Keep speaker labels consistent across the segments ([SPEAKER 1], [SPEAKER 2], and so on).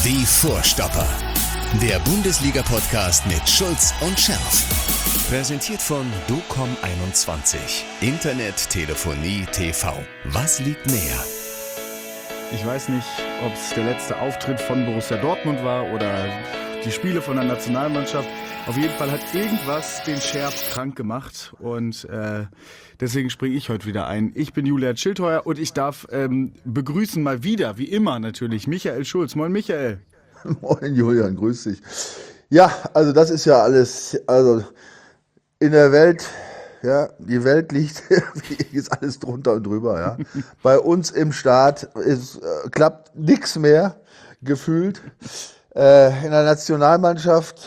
[SPEAKER 1] Die Vorstopper. Der Bundesliga-Podcast mit Schulz und Scherf. Präsentiert von DOCOM21. Internet, Telefonie, TV. Was liegt näher?
[SPEAKER 2] Ich weiß nicht, ob es der letzte Auftritt von Borussia Dortmund war oder die Spiele von der Nationalmannschaft. Auf jeden Fall hat irgendwas den Scherf krank gemacht und deswegen springe ich heute wieder ein. Ich bin Julian Schildheuer und ich darf begrüßen mal wieder, wie immer natürlich, Michael Schulz. Moin Michael.
[SPEAKER 3] Moin Julian, grüß dich. Ja, also das ist ja alles, also in der Welt, ja, die Welt liegt, ist alles drunter und drüber, ja. Bei uns im Staat klappt nichts mehr, gefühlt. In der Nationalmannschaft,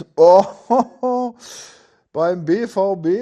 [SPEAKER 3] beim BVB,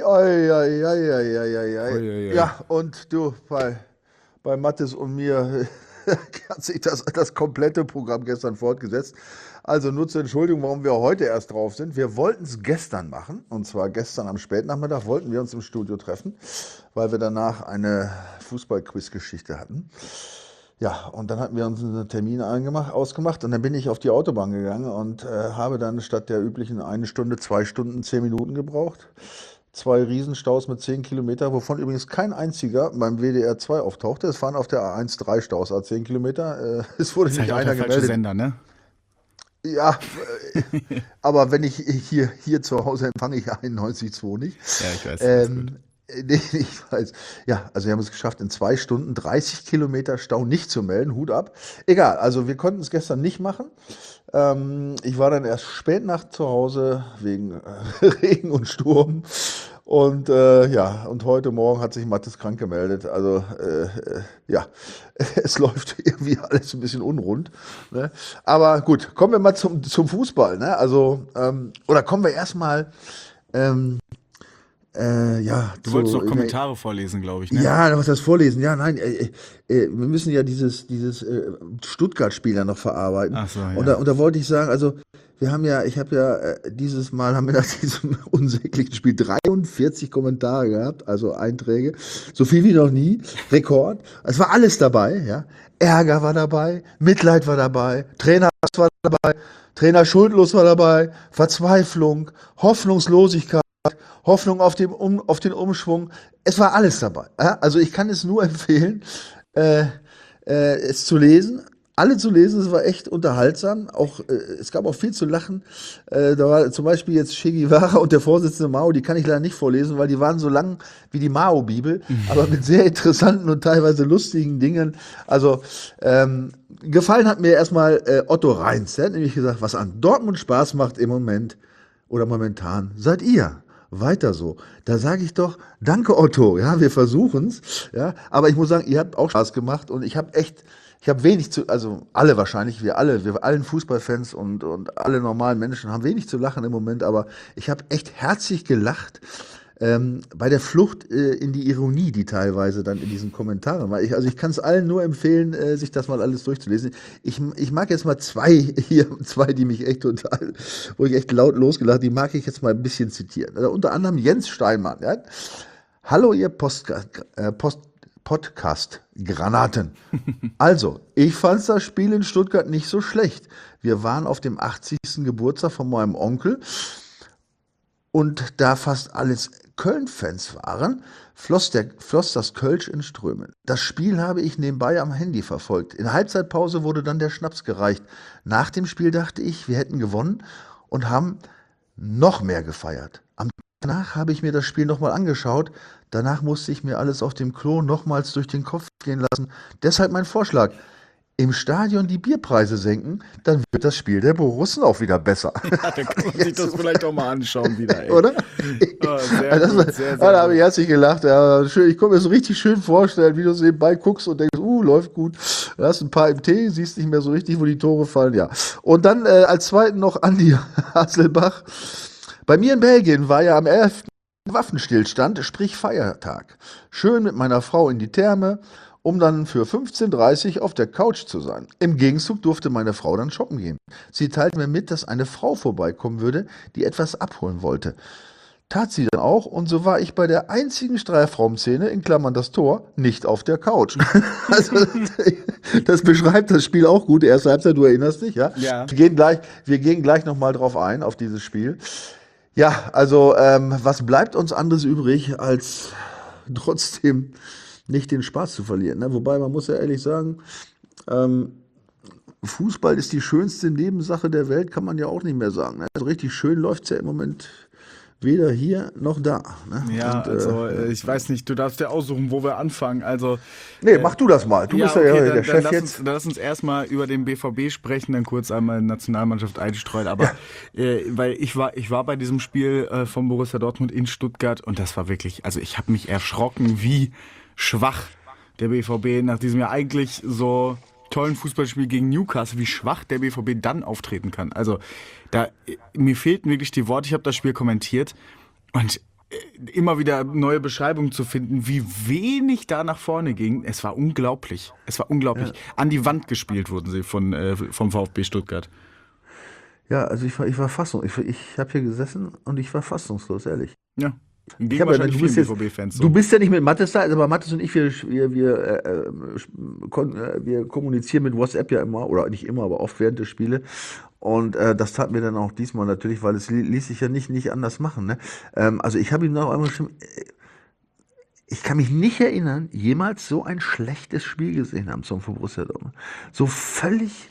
[SPEAKER 3] ja, und du, bei Mattes und mir hat sich das komplette Programm gestern fortgesetzt. Also nur zur Entschuldigung, warum wir heute erst drauf sind. Wir wollten es gestern machen, und zwar gestern am Spätnachmittag wollten wir uns im Studio treffen, weil wir danach eine Fußball-Quiz-Geschichte hatten. Ja, und dann hatten wir uns einen Termin ausgemacht und dann bin ich auf die Autobahn gegangen und habe dann statt der üblichen 1 Stunde, 2 Stunden, 10 Minuten gebraucht. 2 Riesenstaus mit 10 Kilometer, wovon übrigens kein einziger beim WDR 2 auftauchte. Es waren auf der A1 3 Staus, 10 Kilometer. Es wurde nicht einer gemeldet.
[SPEAKER 2] Sender, ne?
[SPEAKER 3] Ja, aber wenn ich hier zu Hause empfange ich 91,2 nicht.
[SPEAKER 2] Ja, ich weiß.
[SPEAKER 3] Nee, ich weiß. Ja, also wir haben es geschafft, in 2 Stunden 30 Kilometer Stau nicht zu melden. Hut ab. Egal, also wir konnten es gestern nicht machen. Ich war dann erst spät Nacht zu Hause wegen Regen und Sturm. Und und heute Morgen hat sich Mattes krank gemeldet. Also es läuft irgendwie alles ein bisschen unrund. Ne? Aber gut, kommen wir mal zum Fußball. Ne? Also, oder kommen wir erstmal.
[SPEAKER 2] Du wolltest doch Kommentare vorlesen, glaube ich, ne?
[SPEAKER 3] Ja, was das vorlesen? Ja, nein, wir müssen ja dieses Stuttgart-Spiel ja noch verarbeiten.
[SPEAKER 2] Ach so, ja.
[SPEAKER 3] Und da wollte ich sagen, also ich habe ja dieses Mal haben wir nach diesem unsäglichen Spiel 43 Kommentare gehabt, also Einträge, so viel wie noch nie, Rekord. Es war alles dabei, ja. Ärger war dabei, Mitleid war dabei, Trainer war dabei, Trainer schuldlos war dabei, Verzweiflung, Hoffnungslosigkeit. Hoffnung auf den Umschwung. Es war alles dabei. Also ich kann es nur empfehlen, es zu lesen. Alle zu lesen, es war echt unterhaltsam. Es gab auch viel zu lachen. Da war zum Beispiel jetzt Che Guevara und der Vorsitzende Mao, die kann ich leider nicht vorlesen, weil die waren so lang wie die Mao-Bibel, aber mit sehr interessanten und teilweise lustigen Dingen. Also gefallen hat mir erstmal Otto Reins. Der hat nämlich gesagt, was an Dortmund Spaß macht im Moment oder momentan, seid ihr. Weiter so. Da sage ich doch, danke Otto, ja, wir versuchen's, ja, aber ich muss sagen, ihr habt auch Spaß gemacht und ich habe wenig also alle wahrscheinlich, wir allen Fußballfans und alle normalen Menschen haben wenig zu lachen im Moment, aber ich habe echt herzlich gelacht bei der Flucht in die Ironie, die teilweise dann in diesen Kommentaren war. Ich kann es allen nur empfehlen, sich das mal alles durchzulesen. Ich mag jetzt mal zwei, die mich echt total, wo ich echt laut losgelacht, die mag ich jetzt mal ein bisschen zitieren. Also unter anderem Jens Steinmann. Ja? Hallo ihr Podcast-Granaten. Also, ich fand das Spiel in Stuttgart nicht so schlecht. Wir waren auf dem 80. Geburtstag von meinem Onkel. Und da fast alles Köln-Fans waren, floss das Kölsch in Strömen. Das Spiel habe ich nebenbei am Handy verfolgt. In Halbzeitpause wurde dann der Schnaps gereicht. Nach dem Spiel dachte ich, wir hätten gewonnen und haben noch mehr gefeiert. Danach habe ich mir das Spiel nochmal angeschaut. Danach musste ich mir alles auf dem Klo nochmals durch den Kopf gehen lassen. Deshalb mein Vorschlag. Im Stadion die Bierpreise senken, dann wird das Spiel der Borussen auch wieder besser.
[SPEAKER 2] Ja, dann kann man sich das vielleicht auch mal anschauen wieder, ey.
[SPEAKER 3] Oder? Da habe ich herzlich gelacht. Ja, schön, ich konnte mir so richtig schön vorstellen, wie du so nebenbei guckst und denkst, läuft gut. Du hast ein paar im Tee, siehst nicht mehr so richtig, wo die Tore fallen. Ja. Und dann als zweiten noch Andi Hasselbach. Bei mir in Belgien war ja am 11. Waffenstillstand, sprich Feiertag. Schön mit meiner Frau in die Therme, um dann für 15:30 Uhr auf der Couch zu sein. Im Gegenzug durfte meine Frau dann shoppen gehen. Sie teilte mir mit, dass eine Frau vorbeikommen würde, die etwas abholen wollte. Tat sie dann auch und so war ich bei der einzigen Strafraumszene, in Klammern das Tor, nicht auf der Couch. Also, das beschreibt das Spiel auch gut, erste Halbzeit, du erinnerst dich, ja?
[SPEAKER 2] Ja.
[SPEAKER 3] Wir gehen gleich nochmal drauf ein, auf dieses Spiel. Ja, also was bleibt uns anderes übrig, als trotzdem nicht den Spaß zu verlieren, ne? Wobei man muss ja ehrlich sagen, Fußball ist die schönste Nebensache der Welt, kann man ja auch nicht mehr sagen. Ne? Also richtig schön läuft's ja im Moment weder hier noch da. Ne?
[SPEAKER 2] Ja,
[SPEAKER 3] Und,
[SPEAKER 2] also ich weiß nicht, du darfst dir aussuchen, wo wir anfangen. Also,
[SPEAKER 3] nee, mach du das mal. Du bist ja
[SPEAKER 2] okay,
[SPEAKER 3] der Chef jetzt.
[SPEAKER 2] Dann lass uns erstmal über den BVB sprechen, dann kurz einmal die Nationalmannschaft einstreuen. Aber weil ich war bei diesem Spiel von Borussia Dortmund in Stuttgart und das war wirklich, also ich habe mich erschrocken, wie schwach der BVB nach diesem Jahr eigentlich so tollen Fußballspiel gegen Newcastle, wie schwach der BVB dann auftreten kann. Also mir fehlten wirklich die Worte. Ich habe das Spiel kommentiert und immer wieder neue Beschreibungen zu finden, wie wenig da nach vorne ging. Es war unglaublich. Ja. An die Wand gespielt wurden sie vom VfB Stuttgart.
[SPEAKER 3] Ja, also ich war fassungslos. Ich habe hier gesessen und ich war fassungslos, ehrlich.
[SPEAKER 2] Ja.
[SPEAKER 3] Ich hab ja, du bist ja nicht mit Mathis da, aber Mathis und ich, wir kommunizieren mit WhatsApp ja immer, oder nicht immer, aber oft während der Spiele. Und das taten wir dann auch diesmal natürlich, weil es ließ sich ja nicht anders machen. Ne? Also ich habe ihm noch einmal geschrieben, ich kann mich nicht erinnern, jemals so ein schlechtes Spiel gesehen haben zum Borussia Dortmund. So völlig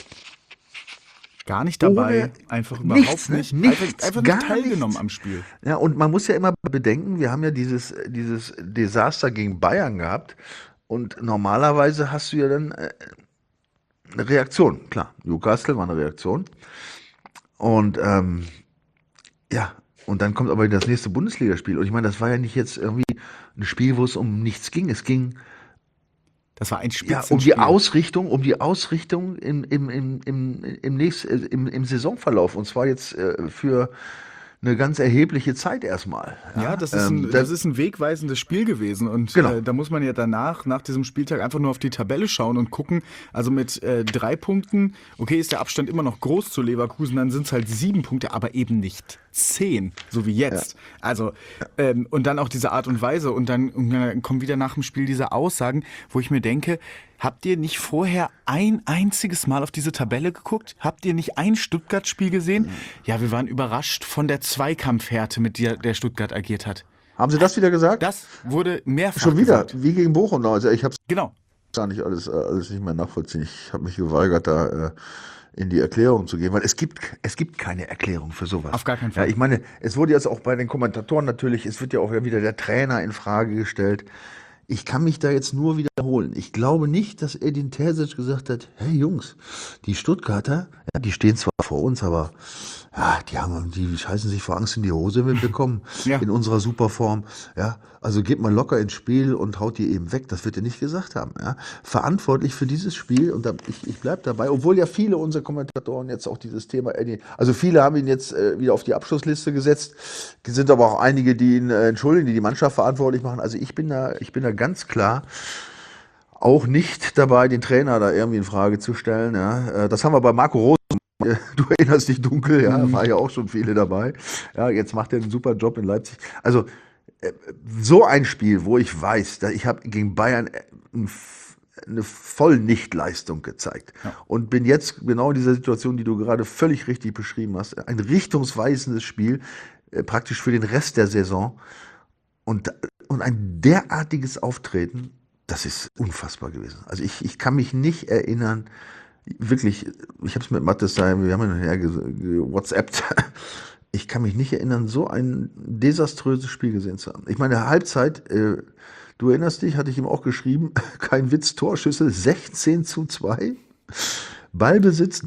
[SPEAKER 2] gar nicht dabei, einfach überhaupt nicht. Einfach nicht teilgenommen am Spiel.
[SPEAKER 3] Ja, und man muss ja immer bedenken, wir haben ja dieses Desaster gegen Bayern gehabt und normalerweise hast du ja dann eine Reaktion. Klar, Newcastle war eine Reaktion und ja, und dann kommt aber das nächste Bundesligaspiel und ich meine, das war ja nicht jetzt irgendwie ein Spiel, wo es um nichts ging. Es ging
[SPEAKER 2] das war ein
[SPEAKER 3] Spitzenspiel. Ja, um die Ausrichtung im Saisonverlauf. Und zwar jetzt für eine ganz erhebliche Zeit erstmal.
[SPEAKER 2] Ja, das ist ein wegweisendes Spiel gewesen. Und
[SPEAKER 3] genau.
[SPEAKER 2] Da muss man ja nach diesem Spieltag einfach nur auf die Tabelle schauen und gucken. Also mit 3 Punkten, okay, ist der Abstand immer noch groß zu Leverkusen, dann sind es halt 7 Punkte, aber eben nicht 10, so wie jetzt. Ja. Also, und dann auch diese Art und Weise. Und dann kommen wieder nach dem Spiel diese Aussagen, wo ich mir denke, habt ihr nicht vorher ein einziges Mal auf diese Tabelle geguckt? Habt ihr nicht ein Stuttgart-Spiel gesehen? Ja, wir waren überrascht von der Zweikampfhärte, mit der Stuttgart agiert hat.
[SPEAKER 3] Haben Sie das wieder gesagt?
[SPEAKER 2] Das wurde mehrfach
[SPEAKER 3] schon wieder
[SPEAKER 2] gesagt.
[SPEAKER 3] Wie gegen Bochum. Also ich habe es
[SPEAKER 2] genau.
[SPEAKER 3] gar nicht alles nicht mehr nachvollziehen. Ich habe mich geweigert, da in die Erklärung zu gehen, weil es gibt keine Erklärung für sowas.
[SPEAKER 2] Auf gar keinen Fall.
[SPEAKER 3] Ja, ich meine, es wurde jetzt auch bei den Kommentatoren natürlich, es wird ja auch wieder der Trainer in Frage gestellt. Ich kann mich da jetzt nur wiederholen. Ich glaube nicht, dass Edin Terzic gesagt hat, hey Jungs, die Stuttgarter, ja, die stehen zwar vor uns, aber ja, die scheißen sich vor Angst in die Hose, wenn wir kommen,
[SPEAKER 2] ja.
[SPEAKER 3] In unserer Superform. Ja, also geht mal locker ins Spiel und haut die eben weg. Das wird er nicht gesagt haben. Ja. Verantwortlich für dieses Spiel, und ich bleibe dabei, obwohl ja viele unserer Kommentatoren jetzt auch dieses Thema, also viele haben ihn jetzt wieder auf die Abschlussliste gesetzt, sind aber auch einige, die ihn entschuldigen, die Mannschaft verantwortlich machen. Also ich bin da ganz klar auch nicht dabei, den Trainer da irgendwie in Frage zu stellen. Ja. Das haben wir bei Marco Rose. Du erinnerst dich dunkel, ja, war ja auch schon viele dabei. Ja, jetzt macht er einen super Job in Leipzig. Also so ein Spiel, wo ich weiß, ich habe gegen Bayern eine Vollnichtleistung gezeigt und bin jetzt genau in dieser Situation, die du gerade völlig richtig beschrieben hast, ein richtungsweisendes Spiel, praktisch für den Rest der Saison und ein derartiges Auftreten, das ist unfassbar gewesen. Also ich kann mich nicht erinnern, wirklich, ich habe es mit Mathis da, wir haben ja WhatsAppt. Ich kann mich nicht erinnern, so ein desaströses Spiel gesehen zu haben. Ich meine, Halbzeit, du erinnerst dich, hatte ich ihm auch geschrieben, kein Witz, Torschüsse 16:2, Ballbesitz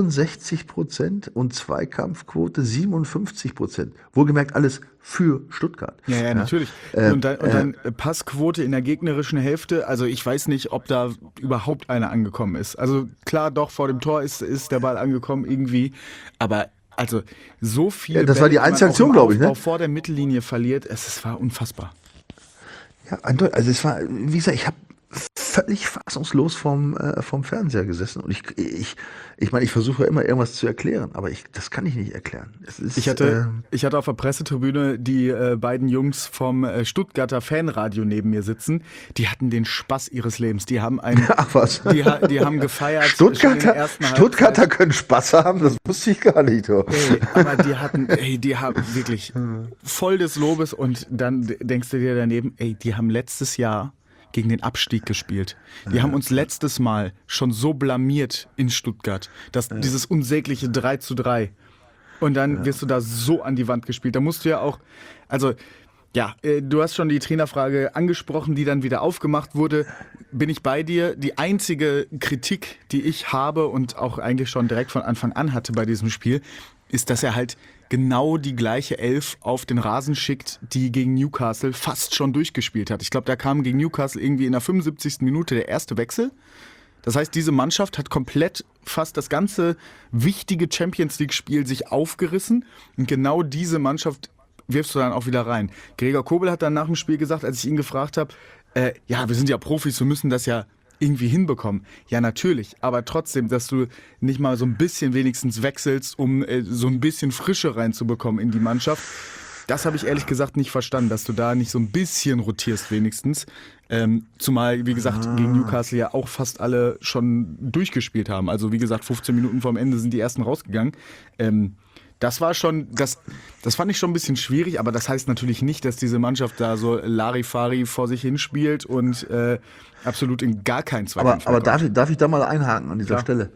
[SPEAKER 3] 63% und Zweikampfquote 57%. Wohlgemerkt alles für Stuttgart.
[SPEAKER 2] Ja, natürlich. Und dann Passquote in der gegnerischen Hälfte. Also ich weiß nicht, ob da überhaupt einer angekommen ist. Also klar, doch, vor dem Tor ist der Ball angekommen irgendwie. Aber also so viele
[SPEAKER 3] das war die einzige Aktion, glaube ich, ne?
[SPEAKER 2] Vor der Mittellinie verliert. Es war unfassbar.
[SPEAKER 3] Ja, also es war, wie gesagt, ich habe völlig fassungslos vom Fernseher gesessen. Und ich meine, ich versuche ja immer irgendwas zu erklären, aber das kann ich nicht erklären. Es ist,
[SPEAKER 2] Ich hatte auf der Pressetribüne die beiden Jungs vom Stuttgarter Fanradio neben mir sitzen. Die hatten den Spaß ihres Lebens. Die haben
[SPEAKER 3] Ach was.
[SPEAKER 2] die haben gefeiert. Schon in der ersten
[SPEAKER 3] Stuttgarter können Spaß haben, das wusste ich gar nicht. Oh.
[SPEAKER 2] Aber die haben wirklich voll des Lobes und dann denkst du dir daneben, die haben letztes Jahr gegen den Abstieg gespielt. Die haben uns letztes Mal schon so blamiert in Stuttgart, dass dieses unsägliche 3:3 und dann wirst du da so an die Wand gespielt. Da musst du ja auch, also du hast schon die Trainerfrage angesprochen, die dann wieder aufgemacht wurde. Bin ich bei dir? Die einzige Kritik, die ich habe und auch eigentlich schon direkt von Anfang an hatte bei diesem Spiel, ist, dass er halt genau die gleiche Elf auf den Rasen schickt, die gegen Newcastle fast schon durchgespielt hat. Ich glaube, da kam gegen Newcastle irgendwie in der 75. Minute der erste Wechsel. Das heißt, diese Mannschaft hat komplett fast das ganze wichtige Champions-League-Spiel sich aufgerissen. Und genau diese Mannschaft wirfst du dann auch wieder rein. Gregor Kobel hat dann nach dem Spiel gesagt, als ich ihn gefragt habe, wir sind ja Profis, wir müssen das ja irgendwie hinbekommen. Ja, natürlich, aber trotzdem, dass du nicht mal so ein bisschen wenigstens wechselst, um so ein bisschen Frische reinzubekommen in die Mannschaft. Das habe ich ehrlich gesagt nicht verstanden, dass du da nicht so ein bisschen rotierst wenigstens. Zumal, wie gesagt, gegen Newcastle ja auch fast alle schon durchgespielt haben. Also wie gesagt, 15 Minuten vorm Ende sind die ersten rausgegangen. Das war schon, das fand ich schon ein bisschen schwierig, aber das heißt natürlich nicht, dass diese Mannschaft da so Larifari vor sich hinspielt und absolut in gar keinen Zweikampf.
[SPEAKER 3] Aber darf ich da mal einhaken an dieser Stelle?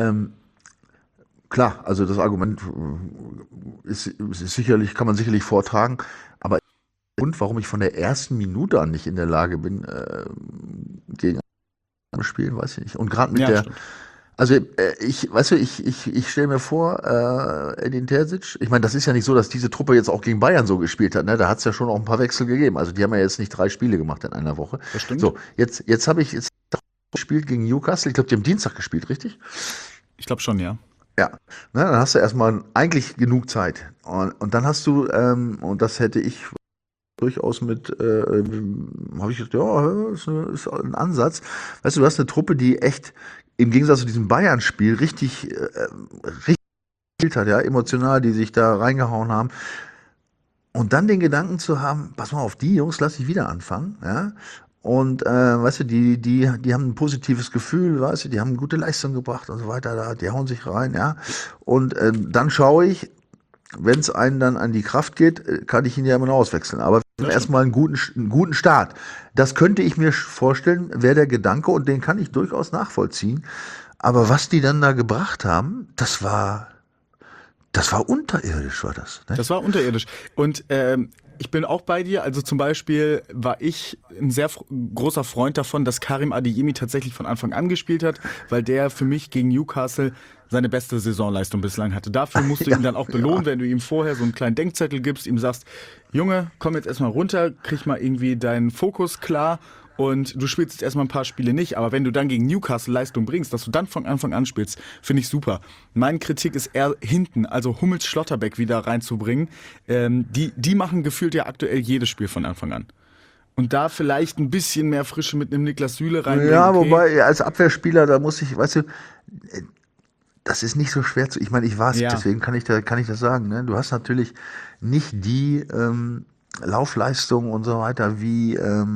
[SPEAKER 3] Klar, also das Argument ist sicherlich, kann man sicherlich vortragen, aber der Grund, warum ich von der ersten Minute an nicht in der Lage bin, gegen Spielen, weiß ich nicht. Und gerade mit der. Stimmt. Also ich stelle mir vor, Edin Terzic, ich meine, das ist ja nicht so, dass diese Truppe jetzt auch gegen Bayern so gespielt hat, ne? Da hat es ja schon auch ein paar Wechsel gegeben. Also die haben ja jetzt nicht 3 Spiele gemacht in einer Woche.
[SPEAKER 2] Das stimmt.
[SPEAKER 3] So, jetzt habe ich gespielt gegen Newcastle. Ich glaube, die haben Dienstag gespielt, richtig?
[SPEAKER 2] Ich glaube schon, ja.
[SPEAKER 3] Ja, ne, dann hast du erstmal eigentlich genug Zeit. Und dann hast du, und das hätte ich durchaus habe ich gedacht, ja, ist ein Ansatz. Weißt du, du hast eine Truppe, die echt im Gegensatz zu diesem Bayern-Spiel richtig gespielt hat, ja, emotional, die sich da reingehauen haben. Und dann den Gedanken zu haben, pass mal auf, die Jungs lass ich wieder anfangen, ja. Und weißt du, die haben ein positives Gefühl, weißt du, die haben eine gute Leistung gebracht und so weiter, die hauen sich rein, ja. Und dann schaue ich, wenn es einen dann an die Kraft geht, kann ich ihn ja immer noch auswechseln. Aber erstmal einen guten Start. Das könnte ich mir vorstellen, wäre der Gedanke, und den kann ich durchaus nachvollziehen. Aber was die dann da gebracht haben, das war unterirdisch, war das. Ne?
[SPEAKER 2] Das war unterirdisch. Und ich bin auch bei dir. Also zum Beispiel war ich ein sehr großer Freund davon, dass Karim Adeyemi tatsächlich von Anfang an gespielt hat, weil der für mich gegen Newcastle seine beste Saisonleistung bislang hatte. Dafür musst du ihn dann auch belohnen, wenn du ihm vorher so einen kleinen Denkzettel gibst, ihm sagst, Junge, komm jetzt erstmal runter, krieg mal irgendwie deinen Fokus klar und du spielst jetzt erstmal ein paar Spiele nicht, aber wenn du dann gegen Newcastle Leistung bringst, dass du dann von Anfang an spielst, finde ich super. Meine Kritik ist eher hinten, also Hummels, Schlotterbeck wieder reinzubringen. Die machen gefühlt ja aktuell jedes Spiel von Anfang an. Und da vielleicht ein bisschen mehr Frische mit einem Niklas Süle reinbringen.
[SPEAKER 3] Ja, wobei als Abwehrspieler, da muss ich, weißt du, das ist nicht so schwer zu. Ich meine, ich war es, deswegen kann ich das sagen. Ne? Du hast natürlich nicht die Laufleistung und so weiter wie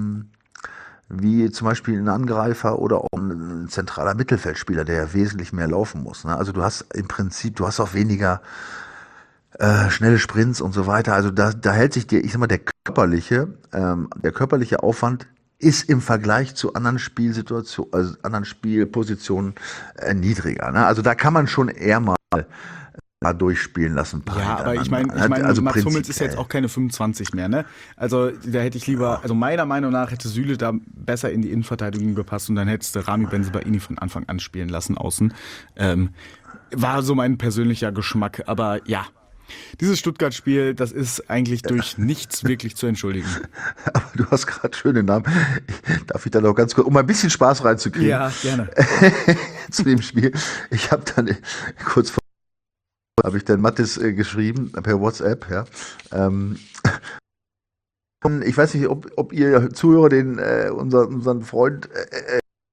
[SPEAKER 3] zum Beispiel ein Angreifer oder auch ein zentraler Mittelfeldspieler, der ja wesentlich mehr laufen muss. Ne? Also du hast im Prinzip, auch weniger schnelle Sprints und so weiter. Also da hält sich der körperliche Aufwand ist im Vergleich zu anderen Spielsituationen, also anderen Spielpositionen niedriger. Ne? Also da kann man schon eher mal durchspielen lassen.
[SPEAKER 2] Ja, aber ich meine, also Mats Hummels ist jetzt auch keine 25 mehr, ne? Also da hätte ich lieber, also meiner Meinung nach hätte Süle da besser in die Innenverteidigung gepasst und dann hättest du Rami Bensebaini von Anfang an spielen lassen außen. War so mein persönlicher Geschmack, aber ja. Dieses Stuttgart-Spiel, das ist eigentlich durch nichts wirklich zu entschuldigen.
[SPEAKER 3] Aber du hast gerade schöne Namen. Darf ich da noch ganz kurz, um ein bisschen Spaß reinzukriegen?
[SPEAKER 2] Ja, gerne.
[SPEAKER 3] Zu dem Spiel. Ich habe dann kurz vor habe ich dann Mathis geschrieben per WhatsApp, ja. Ich weiß nicht, ob ihr Zuhörer unseren Freund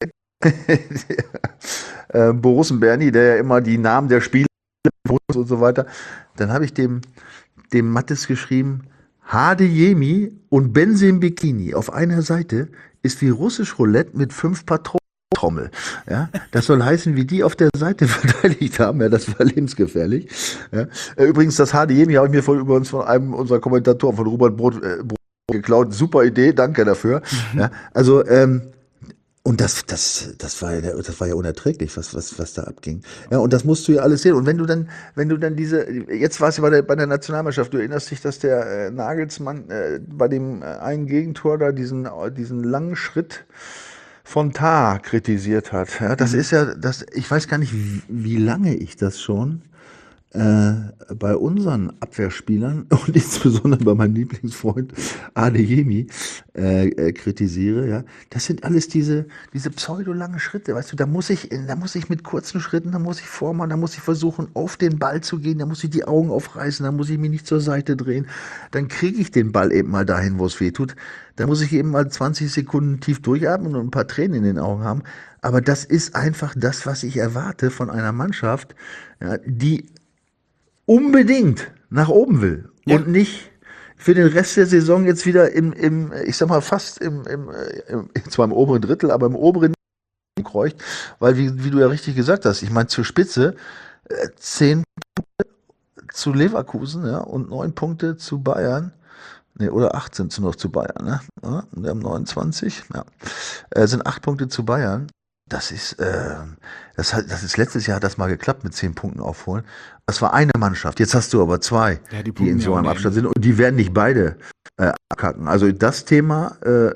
[SPEAKER 3] Borussen Berni, der ja immer die Namen der Spieler und so weiter. Dann habe ich dem Mattes geschrieben, Hadejemi und Benzem Bikini auf einer Seite ist wie russisch Roulette mit 5 Patronentrommel. Ja, das soll heißen, wie die auf der Seite verteidigt haben. Ja, das war lebensgefährlich. Ja. Übrigens, das Hadejemi habe ich mir übrigens von einem unserer Kommentatoren, von Robert Brot geklaut. Super Idee, danke dafür. Ja, also, und das war ja unerträglich, was da abging. Ja, und das musst du ja alles sehen. Und wenn du dann jetzt war es ja bei der Nationalmannschaft, du erinnerst dich, dass der Nagelsmann bei dem einen Gegentor da diesen langen Schritt von Tah kritisiert hat. Ja, das ist ja, ich weiß gar nicht, wie lange ich das schon bei unseren Abwehrspielern und insbesondere bei meinem Lieblingsfreund Adeyemi kritisiere, ja, das sind alles diese pseudo-lange Schritte, weißt du, da muss ich mit kurzen Schritten, da muss ich vormachen, da muss ich versuchen, auf den Ball zu gehen, da muss ich die Augen aufreißen, da muss ich mich nicht zur Seite drehen, dann kriege ich den Ball eben mal dahin, wo es weh tut, da muss ich eben mal 20 Sekunden tief durchatmen und ein paar Tränen in den Augen haben, aber das ist einfach das, was ich erwarte von einer Mannschaft, ja, die unbedingt nach oben will und nicht für den Rest der Saison jetzt wieder ich sag mal fast zwar im oberen Drittel, aber im oberen kreucht, weil wie du ja richtig gesagt hast, ich meine zur Spitze 10 Punkte zu Leverkusen, ja, und 9 Punkte zu Bayern. Nee, oder 8 sind es noch zu Bayern, ne? Ja, wir haben 29, ja. Sind 8 Punkte zu Bayern. Das ist letztes Jahr hat das mal geklappt mit 10 Punkten aufholen. Das war eine Mannschaft. Jetzt hast du aber 2, die in so einem Abstand sind und die werden nicht beide abkacken. Also das Thema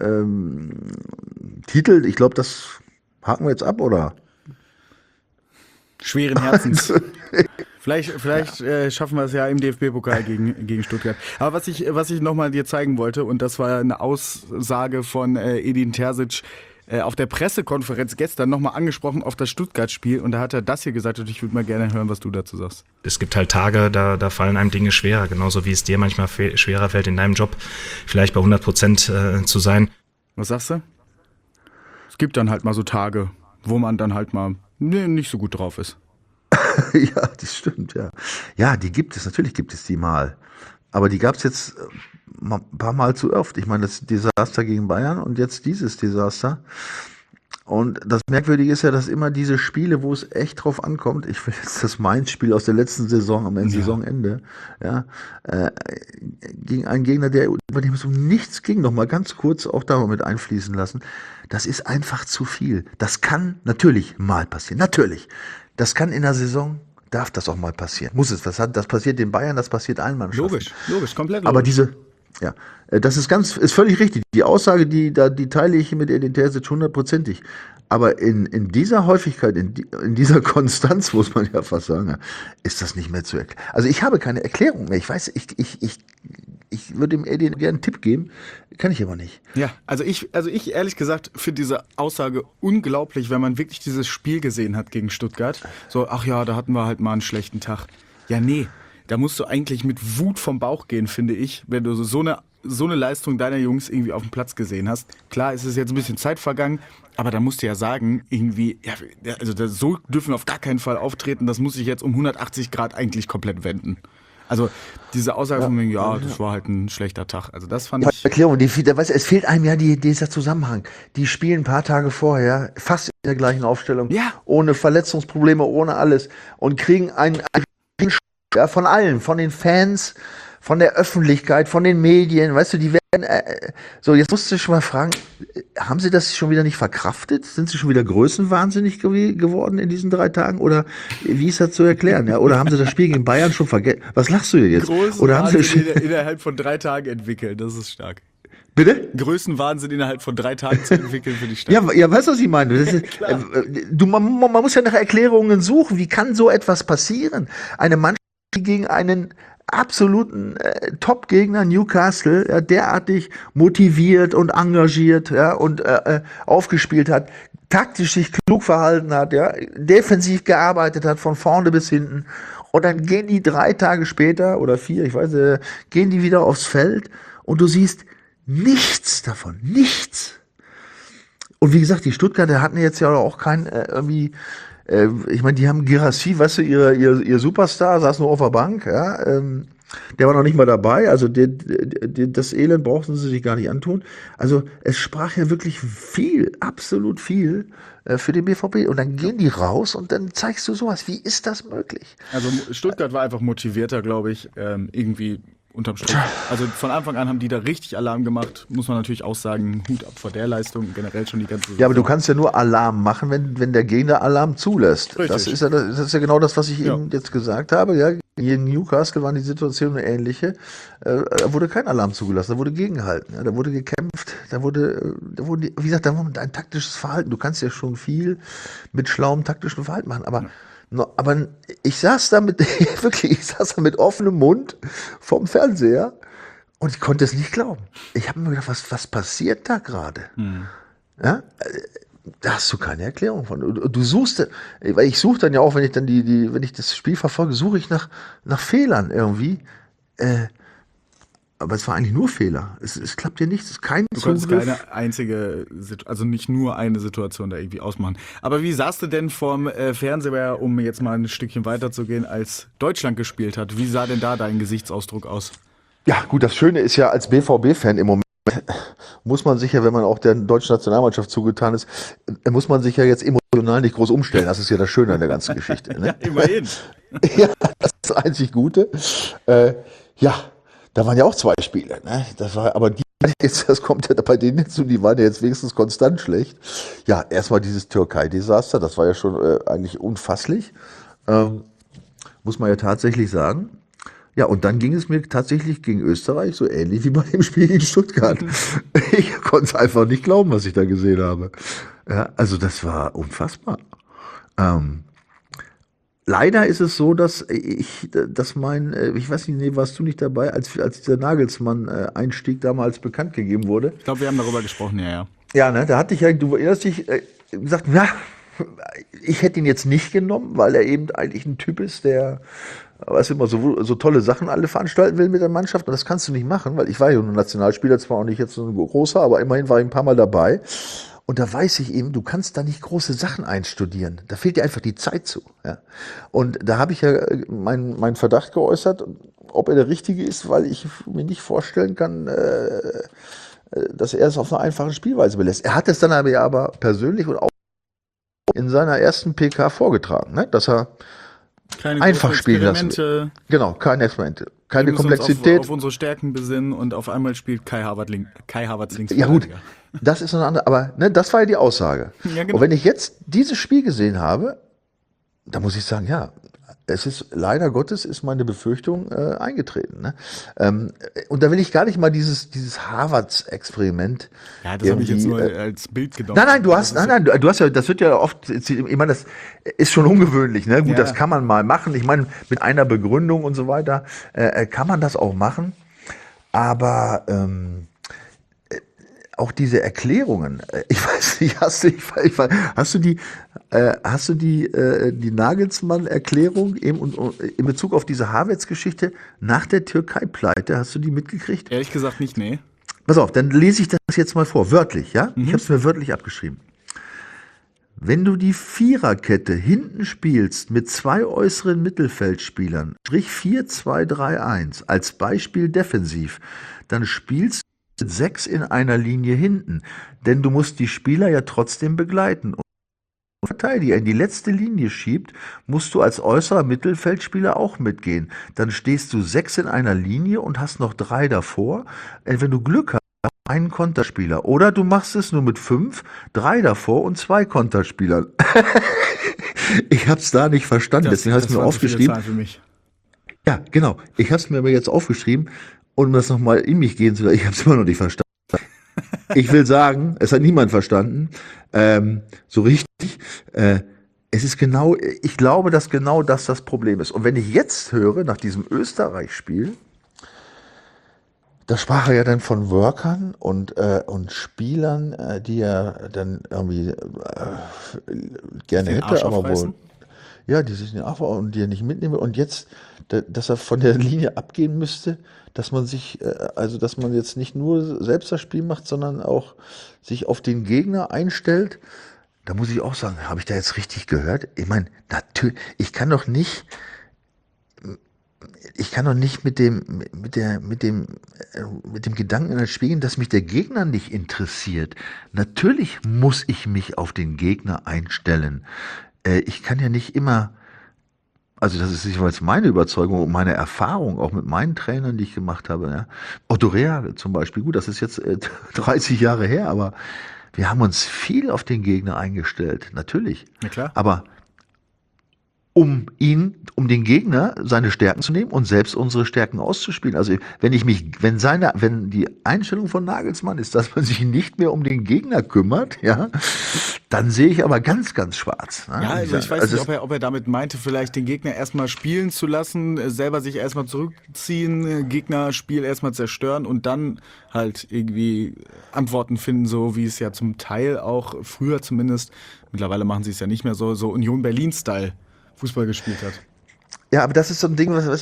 [SPEAKER 3] Titel, ich glaube, das haken wir jetzt ab, oder?
[SPEAKER 2] Schweren Herzens. Vielleicht schaffen wir es ja im DFB-Pokal gegen Stuttgart. Aber was ich nochmal dir zeigen wollte, und das war eine Aussage von Edin Terzic, auf der Pressekonferenz gestern nochmal angesprochen auf das Stuttgart-Spiel, und da hat er das hier gesagt, und ich würde mal gerne hören, was du dazu sagst.
[SPEAKER 4] Es gibt halt Tage, da fallen einem Dinge schwerer, genauso wie es dir manchmal schwerer fällt, in deinem Job vielleicht bei 100% zu sein.
[SPEAKER 2] Was sagst du? Es gibt dann halt mal so Tage, wo man dann halt mal nicht so gut drauf ist.
[SPEAKER 3] Ja, das stimmt, ja. Ja, die gibt es, natürlich gibt es die mal. Aber die gab es jetzt ein paar Mal zu oft. Ich meine, das Desaster gegen Bayern und jetzt dieses Desaster. Und das Merkwürdige ist ja, dass immer diese Spiele, wo es echt drauf ankommt, ich will jetzt das Mainz-Spiel aus der letzten Saison, am Saisonende, ja, gegen einen Gegner, bei dem es um nichts ging, noch mal ganz kurz auch da mal mit einfließen lassen. Das ist einfach zu viel. Das kann natürlich mal passieren. Natürlich. Das kann in der Saison, darf das auch mal passieren. Muss es. Das passiert den Bayern, das passiert allen Mannschaften.
[SPEAKER 2] Logisch, komplett logisch.
[SPEAKER 3] Aber das ist völlig richtig. Die Aussage, die teile ich mit Edin Terzic 100%ig. Aber in dieser Häufigkeit, in dieser Konstanz, muss man ja fast sagen, ist das nicht mehr zu erklären. Also ich habe keine Erklärung mehr. Ich weiß, ich würde dem Edin gerne einen Tipp geben, kann ich aber nicht.
[SPEAKER 2] Ja, also ich ehrlich gesagt finde diese Aussage unglaublich, wenn man wirklich dieses Spiel gesehen hat gegen Stuttgart. So, ach ja, da hatten wir halt mal einen schlechten Tag. Ja, nee, da musst du eigentlich mit Wut vom Bauch gehen, finde ich, wenn du so eine Leistung deiner Jungs irgendwie auf dem Platz gesehen hast. Klar, es ist jetzt ein bisschen Zeit vergangen, aber da musst du ja sagen, irgendwie, ja, also so dürfen wir auf gar keinen Fall auftreten, das muss sich jetzt um 180 Grad eigentlich komplett wenden. Also diese Aussage von mir, das war halt ein schlechter Tag. Also das fand ich...
[SPEAKER 3] Erklärung, es fehlt einem ja dieser Zusammenhang. Die spielen ein paar Tage vorher, fast in der gleichen Aufstellung, ohne Verletzungsprobleme, ohne alles, und kriegen einen von allen, von den Fans, von der Öffentlichkeit, von den Medien, weißt du, die werden, so, jetzt musst du dich schon mal fragen, haben sie das schon wieder nicht verkraftet? Sind sie schon wieder größenwahnsinnig geworden in diesen 3 Tagen? Oder wie ist das zu erklären? Ja? Oder haben sie das Spiel gegen Bayern schon vergessen? Was lachst du jetzt? Oder haben sie
[SPEAKER 2] innerhalb von 3 Tagen entwickeln, das ist stark.
[SPEAKER 3] Bitte?
[SPEAKER 2] Größenwahnsinn innerhalb von 3 Tagen zu entwickeln, finde ich stark.
[SPEAKER 3] Ja, weißt du, was ich meine? Das ist, man muss ja nach Erklärungen suchen. Wie kann so etwas passieren? Eine Mannschaft, die gegen einen absoluten Top-Gegner Newcastle derartig motiviert und engagiert und aufgespielt hat, taktisch sich klug verhalten hat, defensiv gearbeitet hat, von vorne bis hinten. Und dann gehen die 3 Tage später oder 4, ich weiß, gehen die wieder aufs Feld und du siehst nichts davon, nichts. Und wie gesagt, die Stuttgarter hatten jetzt ja auch kein irgendwie, ich meine, die haben Guirassy, weißt du, ihr Superstar, saß nur auf der Bank, ja, der war noch nicht mal dabei, also das Elend brauchten sie sich gar nicht antun. Also es sprach ja wirklich viel, absolut viel für den BVB. Und dann gehen die raus und dann zeigst du sowas. Wie ist das möglich?
[SPEAKER 2] Also Stuttgart war einfach motivierter, glaube ich, irgendwie unterm Strich. Also von Anfang an haben die da richtig Alarm gemacht, muss man natürlich auch sagen, Hut ab vor der Leistung, generell schon die ganze Saison.
[SPEAKER 3] Ja, aber du kannst ja nur Alarm machen, wenn der Gegner Alarm zulässt.
[SPEAKER 2] Richtig.
[SPEAKER 3] Das ist ja genau das, was ich eben jetzt gesagt habe. Ja, hier in Newcastle war die Situation eine ähnliche. Da wurde kein Alarm zugelassen, da wurde gegengehalten, ja, da wurde gekämpft, da wurde, wie gesagt, da war ein taktisches Verhalten. Du kannst ja schon viel mit schlauem taktischen Verhalten machen, aber ich saß da mit, wirklich, ich saß da mit offenem Mund vorm Fernseher und ich konnte es nicht glauben. Ich habe mir gedacht, was passiert da gerade? Ja? Da hast du keine Erklärung von. Du suchst, weil ich suche dann ja auch, wenn ich dann wenn ich das Spiel verfolge, suche ich nach Fehlern irgendwie. Aber es war eigentlich nur Fehler. Es klappt ja nichts, es ist kein
[SPEAKER 2] Du konntest
[SPEAKER 3] Zugriff.
[SPEAKER 2] keine einzige, also nicht nur eine Situation da irgendwie ausmachen. Aber wie saßt du denn vorm Fernseher, um jetzt mal ein Stückchen weiterzugehen, als Deutschland gespielt hat? Wie sah denn da dein Gesichtsausdruck aus?
[SPEAKER 3] Ja, gut, das Schöne ist ja, als BVB-Fan im Moment muss man sich ja, wenn man auch der deutschen Nationalmannschaft zugetan ist, muss man sich ja jetzt emotional nicht groß umstellen. Das ist ja das Schöne an der ganzen Geschichte. Ne?
[SPEAKER 2] Ja, immerhin.
[SPEAKER 3] Ja, das ist das einzig Gute. Ja, da waren ja auch 2 Spiele. Ne? Das war, aber das kommt ja bei denen hinzu, die waren ja jetzt wenigstens konstant schlecht. Ja, erstmal dieses Türkei-Desaster, das war ja schon eigentlich unfasslich. Muss man ja tatsächlich sagen. Ja, und dann ging es mir tatsächlich gegen Österreich so ähnlich wie bei dem Spiel gegen Stuttgart. Ich konnte es einfach nicht glauben, was ich da gesehen habe. Ja, also das war unfassbar. Leider ist es so, dass ich weiß nicht, nee, warst du nicht dabei, als der Nagelsmann-Einstieg damals bekannt gegeben wurde?
[SPEAKER 2] Ich glaube, wir haben darüber gesprochen, ja.
[SPEAKER 3] Ja, ne, da hatte ich ja, du erinnerst dich, gesagt, na, ich hätte ihn jetzt nicht genommen, weil er eben eigentlich ein Typ ist, der, was immer so tolle Sachen alle veranstalten will mit der Mannschaft. Und das kannst du nicht machen, weil ich war ja nur Nationalspieler, zwar auch nicht jetzt so ein großer, aber immerhin war ich ein paar Mal dabei. Und da weiß ich eben, du kannst da nicht große Sachen einstudieren. Da fehlt dir einfach die Zeit zu. Ja. Und da habe ich ja meinen Verdacht geäußert, ob er der Richtige ist, weil ich mir nicht vorstellen kann, dass er es auf eine einfache Spielweise belässt. Er hat es dann aber persönlich und auch in seiner ersten PK vorgetragen, ne? Dass er
[SPEAKER 2] Keine
[SPEAKER 3] einfach
[SPEAKER 2] großen
[SPEAKER 3] spielen lassen.
[SPEAKER 2] Experimente.
[SPEAKER 3] Genau, keine Experimente,
[SPEAKER 2] Wir
[SPEAKER 3] keine
[SPEAKER 2] müssen
[SPEAKER 3] Komplexität.
[SPEAKER 2] uns auf unsere Stärken besinnen und auf einmal spielt Kai Havertz links.
[SPEAKER 3] Ja gut, das ist eine andere, aber ne, das war ja die Aussage.
[SPEAKER 2] Ja, genau.
[SPEAKER 3] Und wenn ich jetzt dieses Spiel gesehen habe, da muss ich sagen, ja, es ist leider Gottes ist meine Befürchtung eingetreten. Ne? Und da will ich gar nicht mal dieses Harvards-Experiment.
[SPEAKER 2] Ja, das habe ich jetzt nur
[SPEAKER 3] irgendwie,
[SPEAKER 2] als Bild genommen.
[SPEAKER 3] Nein, du hast ja, das wird ja oft, ich meine, das ist schon ungewöhnlich, ne? Gut,
[SPEAKER 2] Ja.
[SPEAKER 3] das kann man mal machen. Ich meine, mit einer Begründung und so weiter kann man das auch machen. Aber auch diese Erklärungen, ich weiß nicht, hast du die Nagelsmann-Erklärung eben in Bezug auf diese Havertz-Geschichte nach der Türkei-Pleite, hast du die mitgekriegt?
[SPEAKER 2] Ehrlich gesagt nicht, nee.
[SPEAKER 3] Pass auf, dann lese ich das jetzt mal vor, wörtlich, ja? Ich habe es mir wörtlich abgeschrieben. Wenn du die Viererkette hinten spielst mit 2 äußeren Mittelfeldspielern, Strich 4-2-3-1, als Beispiel defensiv, dann spielst du mit 6 in einer Linie hinten, denn du musst die Spieler ja trotzdem begleiten. Und wenn der Verteidiger in die letzte Linie schiebt, musst du als äußerer Mittelfeldspieler auch mitgehen. Dann stehst du 6 in einer Linie und hast noch 3 davor. Wenn du Glück hast, einen Konterspieler. Oder du machst es nur mit 5, 3 davor und 2 Konterspielern. Ich habe es da nicht verstanden, deswegen habe ich es mir
[SPEAKER 2] waren zu viele
[SPEAKER 3] aufgeschrieben.
[SPEAKER 2] Zahlen für mich.
[SPEAKER 3] Ja, genau. Ich habe es mir aber jetzt aufgeschrieben, um das nochmal in mich gehen zu lassen. Ich habe es immer noch nicht verstanden. Ich will sagen, es hat niemand verstanden, so richtig. Es ist genau, ich glaube, dass genau das Problem ist. Und wenn ich jetzt höre, nach diesem Österreich-Spiel, da sprach er ja dann von Workern und Spielern, die er dann irgendwie gerne
[SPEAKER 2] Den
[SPEAKER 3] hätte,
[SPEAKER 2] Arsch
[SPEAKER 3] aber
[SPEAKER 2] aufreißen?
[SPEAKER 3] wohl. Ja, die sich nicht aufbauen und die er nicht mitnehmen will. Und jetzt, dass er von der Linie abgehen müsste, dass man sich, also dass man jetzt nicht nur selbst das Spiel macht, sondern auch sich auf den Gegner einstellt. Da muss ich auch sagen, habe ich da jetzt richtig gehört? Ich meine, natürlich, ich kann doch nicht mit dem Gedanken spielen, dass mich der Gegner nicht interessiert. Natürlich muss ich mich auf den Gegner einstellen. Ich kann ja nicht immer, also das ist jeweils meine Überzeugung und meine Erfahrung, auch mit meinen Trainern, die ich gemacht habe. Ja. Otto Reagel zum Beispiel, gut, das ist jetzt 30 Jahre her, aber wir haben uns viel auf den Gegner eingestellt, natürlich.
[SPEAKER 2] Ja, klar.
[SPEAKER 3] Aber um den Gegner seine Stärken zu nehmen und selbst unsere Stärken auszuspielen. Also wenn die Einstellung von Nagelsmann ist, dass man sich nicht mehr um den Gegner kümmert, ja, dann sehe ich aber ganz, ganz schwarz. Ne?
[SPEAKER 2] Ja, also ich weiß nicht, ob er damit meinte, vielleicht den Gegner erstmal spielen zu lassen, selber sich erstmal zurückziehen, Gegnerspiel erstmal zerstören und dann halt irgendwie Antworten finden, so wie es ja zum Teil auch früher zumindest, mittlerweile machen sie es ja nicht mehr so Union Berlin-Style Fußball gespielt hat.
[SPEAKER 3] Ja, aber das ist so ein Ding, das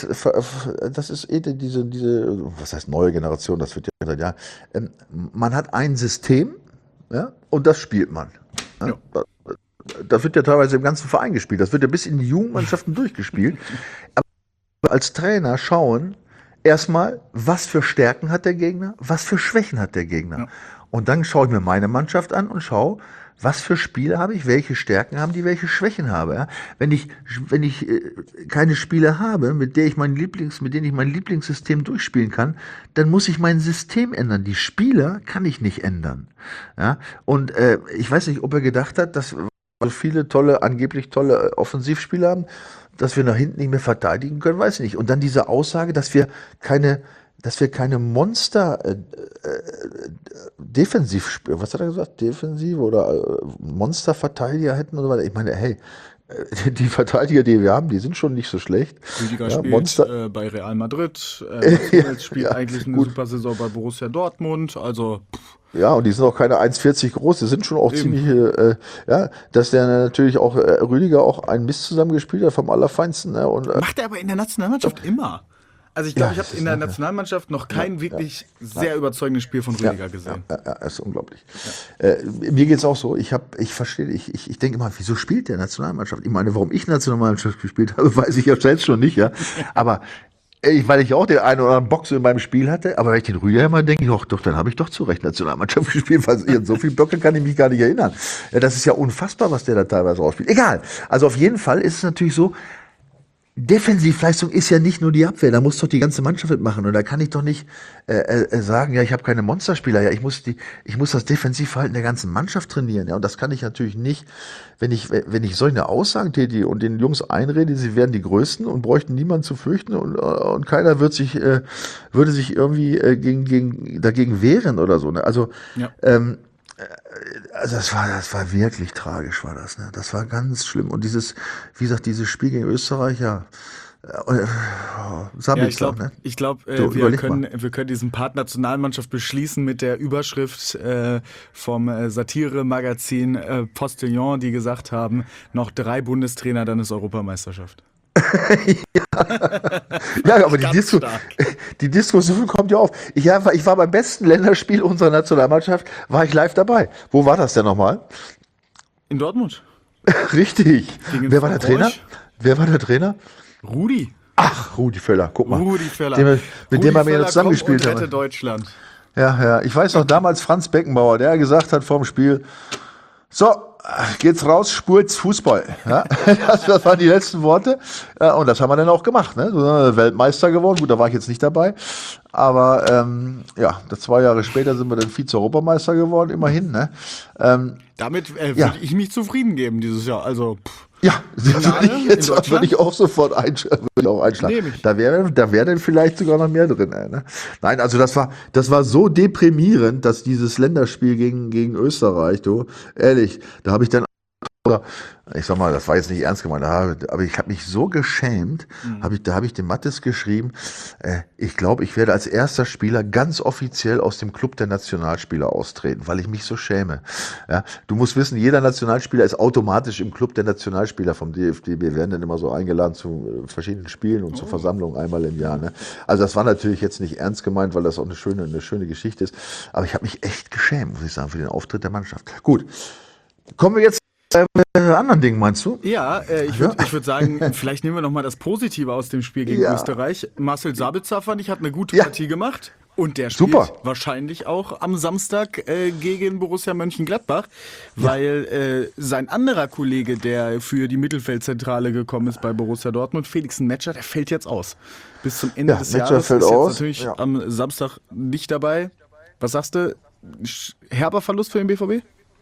[SPEAKER 3] ist diese, was heißt neue Generation, das wird ja seit Jahren. Man hat ein System, ja, und das spielt man. Ja. Ja. Das wird ja teilweise im ganzen Verein gespielt. Das wird ja bis in die Jugendmannschaften durchgespielt. Aber als Trainer schauen erstmal, was für Stärken hat der Gegner, was für Schwächen hat der Gegner. Ja. Und dann schaue ich mir meine Mannschaft an und schaue, was für Spiele habe ich, welche Stärken haben die, welche Schwächen habe. Ja? Wenn ich keine Spiele habe, mit denen ich mein Lieblingssystem durchspielen kann, dann muss ich mein System ändern. Die Spieler kann ich nicht ändern. Ja? Und ich weiß nicht, ob er gedacht hat, dass so viele angeblich tolle Offensivspieler haben, dass wir nach hinten nicht mehr verteidigen können, weiß ich nicht. Und dann diese Aussage, dass wir keine Monster Defensivspieler, was hat er gesagt? Defensive oder Monsterverteidiger hätten und so weiter. Ich meine, hey, die Verteidiger, die wir haben, die sind schon nicht so schlecht.
[SPEAKER 2] Rüdiger spielt bei Real Madrid, spielt eigentlich eine super Saison bei Borussia Dortmund, also
[SPEAKER 3] ja, und die sind auch keine 1,40 groß, die sind schon auch ziemlich, dass der natürlich auch, Rüdiger auch einen Mist zusammengespielt hat vom Allerfeinsten. Ne? Und,
[SPEAKER 2] macht er aber in der Nationalmannschaft immer. Also ich glaube, ich habe in der Nationalmannschaft noch kein wirklich sehr überzeugendes Spiel von Rüdiger gesehen.
[SPEAKER 3] Ja, ist unglaublich. Mir geht's auch so. Ich denke immer, wieso spielt der Nationalmannschaft? Ich meine, warum ich Nationalmannschaft gespielt habe, weiß ich ja selbst schon nicht, ja. Aber weil ich auch den einen oder anderen Boxer in meinem Spiel hatte, aber wenn ich den Rüdiger immer denke, doch, dann habe ich doch zu Recht Nationalmannschaft gespielt, weil so viele Blöcke kann ich mich gar nicht erinnern. Ja, das ist ja unfassbar, was der da teilweise rausspielt. Egal. Also auf jeden Fall ist es natürlich so, Defensivleistung ist ja nicht nur die Abwehr, da muss doch die ganze Mannschaft mitmachen und da kann ich doch nicht sagen, ja, ich habe keine Monsterspieler, ja, ich muss das Defensivverhalten der ganzen Mannschaft trainieren, ja, und das kann ich natürlich nicht, wenn ich solche Aussagen tätige und den Jungs einrede, sie wären die Größten und bräuchten niemanden zu fürchten und keiner würde sich irgendwie dagegen wehren oder so, ne? Also
[SPEAKER 2] ja.
[SPEAKER 3] Also das war wirklich tragisch, war das, ne? Das war ganz schlimm. Und dieses Spiel gegen Österreich, ja, Sabitzer,
[SPEAKER 2] ich glaube, wir können diesen Part Nationalmannschaft beschließen mit der Überschrift vom Satire-Magazin Postillon, die gesagt haben, noch 3 Bundestrainer, dann ist Europameisterschaft.
[SPEAKER 3] Ja, aber die Diskussion kommt ja auf. Ich war beim besten Länderspiel unserer Nationalmannschaft, war ich live dabei. Wo war das denn nochmal?
[SPEAKER 2] In Dortmund.
[SPEAKER 3] Richtig. Wer war der Trainer?
[SPEAKER 2] Rudi.
[SPEAKER 3] Ach, Rudi Völler, guck mal.
[SPEAKER 2] Rudi Völler.
[SPEAKER 3] Mit dem wir ja zusammengespielt haben.
[SPEAKER 2] Rette Deutschland.
[SPEAKER 3] Ja, ich weiß noch damals Franz Beckenbauer, der gesagt hat vorm Spiel, so, geht's raus, spurt's Fußball. Ja, das waren die letzten Worte. Und das haben wir dann auch gemacht. Ne? So, Weltmeister geworden. Gut, da war ich jetzt nicht dabei. Aber 2 Jahre später sind wir dann Vize-Europameister geworden, immerhin. Ne?
[SPEAKER 2] Damit würde ich mich zufrieden geben dieses Jahr. Also
[SPEAKER 3] ja, würde ich auch sofort einschlagen. Da wäre dann vielleicht sogar noch mehr drin. Ne? Nein, also das war so deprimierend, dass dieses Länderspiel gegen Österreich, du, ehrlich, da habe ich dann oder ich sag mal, das war jetzt nicht ernst gemeint, aber ich habe mich so geschämt, da habe ich dem Mattes geschrieben, ich glaube, ich werde als erster Spieler ganz offiziell aus dem Club der Nationalspieler austreten, weil ich mich so schäme. Ja, du musst wissen, jeder Nationalspieler ist automatisch im Club der Nationalspieler vom DFB. Wir werden dann immer so eingeladen zu verschiedenen Spielen und zur Versammlung einmal im Jahr. Ne? Also das war natürlich jetzt nicht ernst gemeint, weil das auch eine schöne Geschichte ist, aber ich habe mich echt geschämt, muss ich sagen, für den Auftritt der Mannschaft. Gut, kommen wir jetzt anderen Dingen, meinst du?
[SPEAKER 2] Ja, ich würd sagen, vielleicht nehmen wir nochmal das Positive aus dem Spiel gegen Österreich. Marcel Sabitzer, fand ich, hat eine gute Partie gemacht. Und der spielt wahrscheinlich auch am Samstag gegen Borussia Mönchengladbach, weil sein anderer Kollege, der für die Mittelfeldzentrale gekommen ist bei Borussia Dortmund, Felix Metscher, der fällt jetzt aus. Bis zum Ende des Jahres
[SPEAKER 3] fällt
[SPEAKER 2] ist
[SPEAKER 3] aus.
[SPEAKER 2] jetzt natürlich am Samstag nicht dabei. Was sagst du? Herber Verlust für den BVB?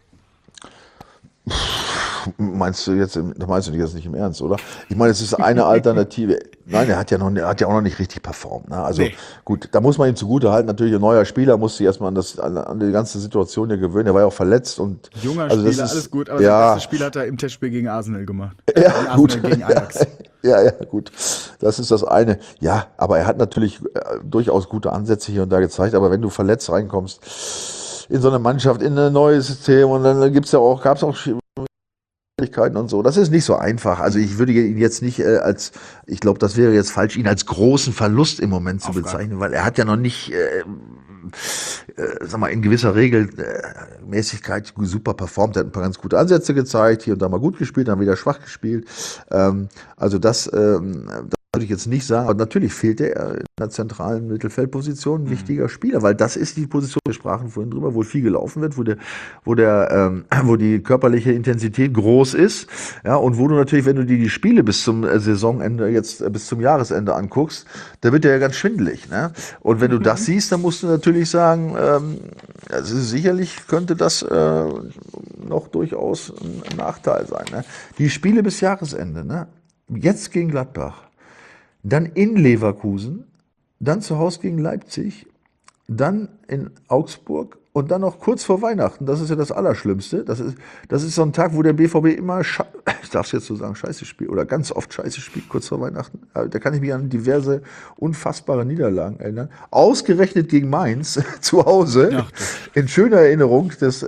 [SPEAKER 3] Meinst du jetzt nicht im Ernst, oder? Ich meine, es ist eine Alternative. Nein, er hat ja auch noch nicht richtig performt. Ne? Also gut, da muss man ihm zugute halten. Natürlich ein neuer Spieler muss sich erstmal an die ganze Situation ja gewöhnen. Er war ja auch verletzt und
[SPEAKER 2] junger Spieler, alles gut. Aber das erste Spiel hat er im Testspiel gegen Arsenal gemacht.
[SPEAKER 3] Gut.
[SPEAKER 2] Gegen Ajax.
[SPEAKER 3] Ja, gut. Das ist das eine. Ja, aber er hat natürlich durchaus gute Ansätze hier und da gezeigt. Aber wenn du verletzt reinkommst in so eine Mannschaft, in ein neues System und dann gab's auch Schwierigkeiten und so. Das ist nicht so einfach. Also ich würde ihn jetzt nicht ich glaube, das wäre jetzt falsch, ihn als großen Verlust im Moment zu bezeichnen, weil er hat ja noch nicht, sag mal, in gewisser Regelmäßigkeit super performt. Er hat ein paar ganz gute Ansätze gezeigt, hier und da mal gut gespielt, dann wieder schwach gespielt. Also das würde ich jetzt nicht sagen, aber natürlich fehlt er in der zentralen Mittelfeldposition ein wichtiger Spieler, weil das ist die Position, wir sprachen vorhin drüber, wo viel gelaufen wird, wo die körperliche Intensität groß ist, ja, und wo du natürlich, wenn du dir die Spiele bis zum Saisonende, bis zum Jahresende anguckst, da wird der ja ganz schwindelig, ne? Und wenn du das siehst, dann musst du natürlich sagen, also sicherlich könnte das noch durchaus ein Nachteil sein, ne? Die Spiele bis Jahresende, ne? Jetzt gegen Gladbach, dann in Leverkusen, dann zu Hause gegen Leipzig, dann in Augsburg und dann noch kurz vor Weihnachten. Das ist ja das Allerschlimmste. Das ist so ein Tag, wo der BVB immer, ich darf es jetzt so sagen, scheiße spielt oder ganz oft scheiße spielt, kurz vor Weihnachten. Da kann ich mich an diverse unfassbare Niederlagen erinnern. Ausgerechnet gegen Mainz zu Hause, in schöner Erinnerung des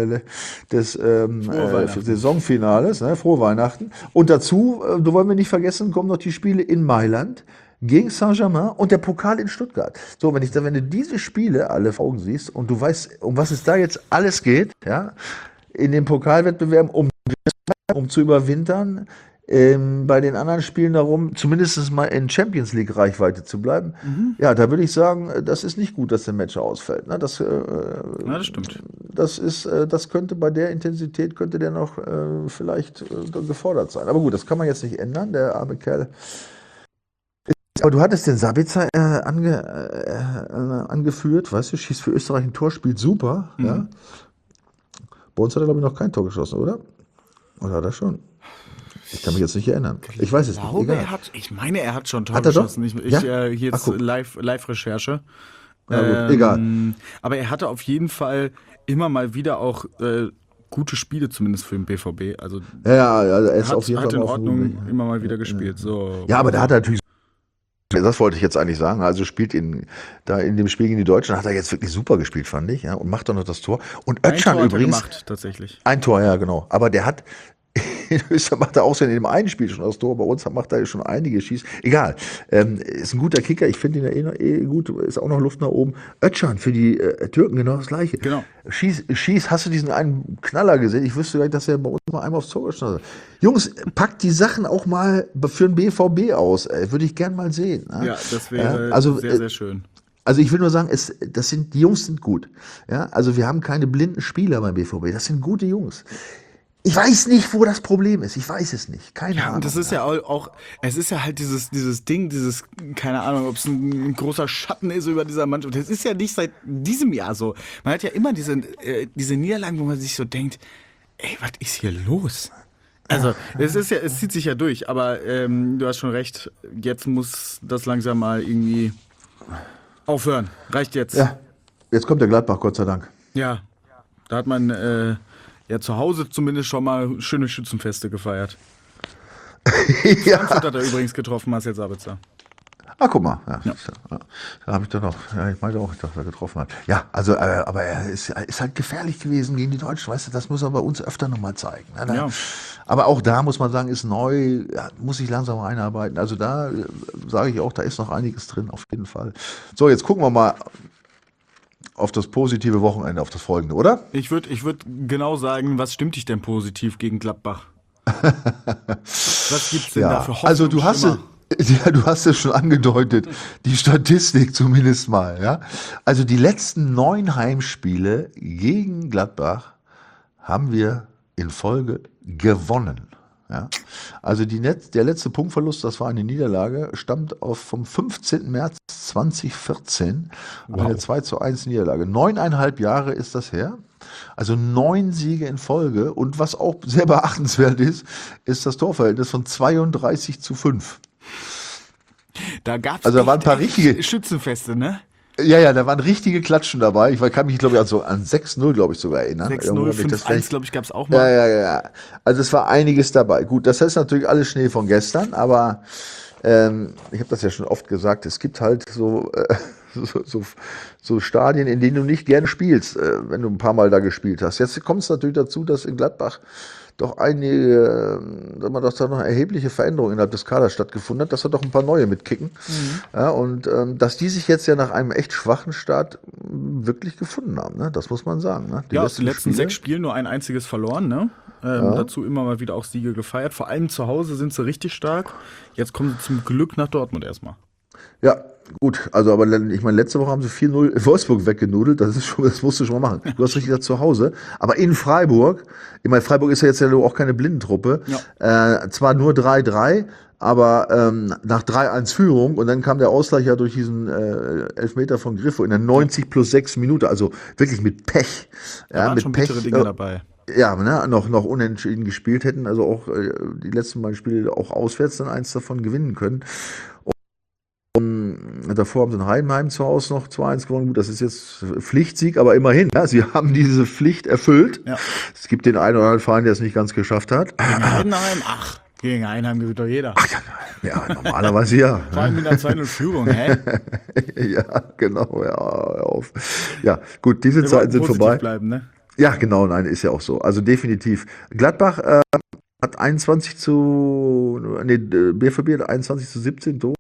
[SPEAKER 3] Saisonfinales, ne? Frohe Weihnachten. Und dazu, da wollen wir nicht vergessen, kommen noch die Spiele in Mailand gegen Saint-Germain und der Pokal in Stuttgart. So, wenn du diese Spiele alle vor Augen siehst und du weißt, um was es da jetzt alles geht, ja, in den Pokalwettbewerben, um zu überwintern, bei den anderen Spielen darum, zumindest mal in Champions League Reichweite zu bleiben. Ja, da würde ich sagen, das ist nicht gut, dass der Match ausfällt. Ne? Das
[SPEAKER 2] stimmt.
[SPEAKER 3] Das könnte bei der Intensität, könnte der noch vielleicht gefordert sein. Aber gut, das kann man jetzt nicht ändern, der arme Kerl. Aber du hattest den Sabitzer angeführt, weißt du, schießt für Österreich ein Tor, spielt super. Ja? Bei uns hat er, glaube ich, noch kein Tor geschossen, oder? Oder hat er schon? Ich kann mich jetzt nicht erinnern. Ich weiß es nicht. Egal.
[SPEAKER 2] Er hat schon Tor geschossen. Hier jetzt Live-Recherche.
[SPEAKER 3] Egal.
[SPEAKER 2] Aber er hatte auf jeden Fall immer mal wieder auch gute Spiele, zumindest für den BVB. Also
[SPEAKER 3] er ist auf jeden Fall
[SPEAKER 2] in Ordnung immer mal wieder gespielt. So.
[SPEAKER 3] Ja, aber da hat er natürlich. Das wollte ich jetzt eigentlich sagen. Also spielt in dem Spiel gegen die Deutschen hat er jetzt wirklich super gespielt, fand ich, ja, und macht dann noch das Tor. Und Özcan übrigens
[SPEAKER 2] gemacht, tatsächlich.
[SPEAKER 3] Ein Tor, ja, genau. Aber der hat in Österreich macht er auch schon in dem einen Spiel schon das Tor. Bei uns macht er schon einige Schießen. Egal. Ist ein guter Kicker. Ich finde ihn ja gut. Ist auch noch Luft nach oben. Özcan für die Türken genau das Gleiche.
[SPEAKER 2] Genau.
[SPEAKER 3] Schieß, hast du diesen einen Knaller gesehen? Ich wüsste gar nicht, dass er bei uns mal einmal aufs Tor geschossen hat. Jungs, packt die Sachen auch mal für den BVB aus. Würde ich gern mal sehen. Ne?
[SPEAKER 2] Ja, das wäre sehr, sehr schön.
[SPEAKER 3] Also ich will nur sagen, die Jungs sind gut. Ja? Also wir haben keine blinden Spieler beim BVB. Das sind gute Jungs. Ich weiß nicht, wo das Problem ist. Ich weiß es nicht. Keine Ahnung.
[SPEAKER 2] Und das ist ja auch, es ist ja halt dieses Ding, keine Ahnung, ob es ein großer Schatten ist über dieser Mannschaft. Das ist ja nicht seit diesem Jahr so. Man hat ja immer diese Niederlagen, wo man sich so denkt, ey, was ist hier los? Also, es zieht sich ja durch, aber du hast schon recht, jetzt muss das langsam mal irgendwie aufhören. Reicht jetzt.
[SPEAKER 3] Ja, jetzt kommt der Gladbach, Gott sei Dank.
[SPEAKER 2] Ja, da hat man Ja, zu Hause zumindest schon mal schöne Schützenfeste gefeiert.
[SPEAKER 3] Ja.
[SPEAKER 2] Frankfurt hat er übrigens getroffen, Marcel Sabitzer.
[SPEAKER 3] Ah, guck mal. Ja.
[SPEAKER 2] Ja.
[SPEAKER 3] Da habe ich doch noch. Ja, ich meinte auch, dass er getroffen hat. Ja, also, aber er ist halt gefährlich gewesen gegen die Deutschen. Weißt du, das muss er bei uns öfter nochmal zeigen. Ne?
[SPEAKER 2] Ja.
[SPEAKER 3] Aber auch da muss man sagen, ist neu, ja, muss sich langsam einarbeiten. Also da sage ich auch, da ist noch einiges drin, auf jeden Fall. So, jetzt gucken wir mal auf das positive Wochenende, auf das folgende, oder?
[SPEAKER 2] Ich würd genau sagen, was stimmt dich denn positiv gegen Gladbach? Was gibt's denn da für Hoffnung?
[SPEAKER 3] Also du hast es schon angedeutet, die Statistik zumindest mal. Ja? Also die letzten 9 Heimspiele gegen Gladbach haben wir in Folge gewonnen. Ja? Also der letzte Punktverlust, das war eine Niederlage, stammt vom 15. März 2014, eine 2:1 Niederlage. 9,5 Jahre ist das her. Also 9 Siege in Folge. Und was auch sehr beachtenswert ist das Torverhältnis von 32:5.
[SPEAKER 2] Da gab es
[SPEAKER 3] Also da waren ein paar richtige
[SPEAKER 2] Schützenfeste, ne?
[SPEAKER 3] Ja, da waren richtige Klatschen dabei. Ich kann mich, glaube ich, an 6:0, glaube ich, sogar erinnern.
[SPEAKER 2] 6-0, 5-1, glaube ich, gab es auch mal.
[SPEAKER 3] Ja. Also es war einiges dabei. Gut, das ist natürlich alles Schnee von gestern, aber ich habe das ja schon oft gesagt, es gibt halt so Stadien, in denen du nicht gerne spielst, wenn du ein paar Mal da gespielt hast. Jetzt kommt es natürlich dazu, dass in Gladbach doch dass da noch erhebliche Veränderungen innerhalb des Kaders stattgefunden hat, dass da doch ein paar neue mitkicken. Ja, und dass die sich jetzt ja nach einem echt schwachen Start wirklich gefunden haben, ne? Das muss man sagen. Ne?
[SPEAKER 2] Aus den letzten 6 Spielen nur ein einziges verloren, ne? Dazu immer mal wieder auch Siege gefeiert. Vor allem zu Hause sind sie richtig stark. Jetzt kommen sie zum Glück nach Dortmund erstmal.
[SPEAKER 3] Ja, gut, also aber ich meine, letzte Woche haben sie 4:0 in Wolfsburg weggenudelt, das musst du schon mal machen. Du hast richtig zu Hause, aber in Freiburg, ich meine, Freiburg ist ja jetzt ja auch keine Blindentruppe, zwar nur 3:3, aber nach 3:1 Führung und dann kam der Ausgleich ja durch diesen Elfmeter von Griffo in der 90+6 Minute, also wirklich mit Pech.
[SPEAKER 2] Da waren
[SPEAKER 3] mit
[SPEAKER 2] schon
[SPEAKER 3] Pech,
[SPEAKER 2] bittere Dinge dabei.
[SPEAKER 3] Ja, ne, noch unentschieden gespielt hätten, also auch die letzten beiden Spiele auch auswärts dann eins davon gewinnen können. Davor haben sie in Heidenheim zu Hause noch 2:1 gewonnen. Gut, das ist jetzt Pflichtsieg, aber immerhin, ja, sie haben diese Pflicht erfüllt. Ja. Es gibt den einen oder anderen Verein, der es nicht ganz geschafft hat.
[SPEAKER 2] Gegen Heidenheim? Gegen Heidenheim gewinnt doch jeder.
[SPEAKER 3] Ja, normalerweise ja.
[SPEAKER 2] Vor allem mit einer 2:0 Führung, hä?
[SPEAKER 3] Ja, genau, ja, hör auf. Ja, gut, diese Zeiten sind vorbei.
[SPEAKER 2] Bleiben, ne?
[SPEAKER 3] Ja, genau, nein, ist ja auch so. Also definitiv. Gladbach hat BVB hat 21:17 Tore,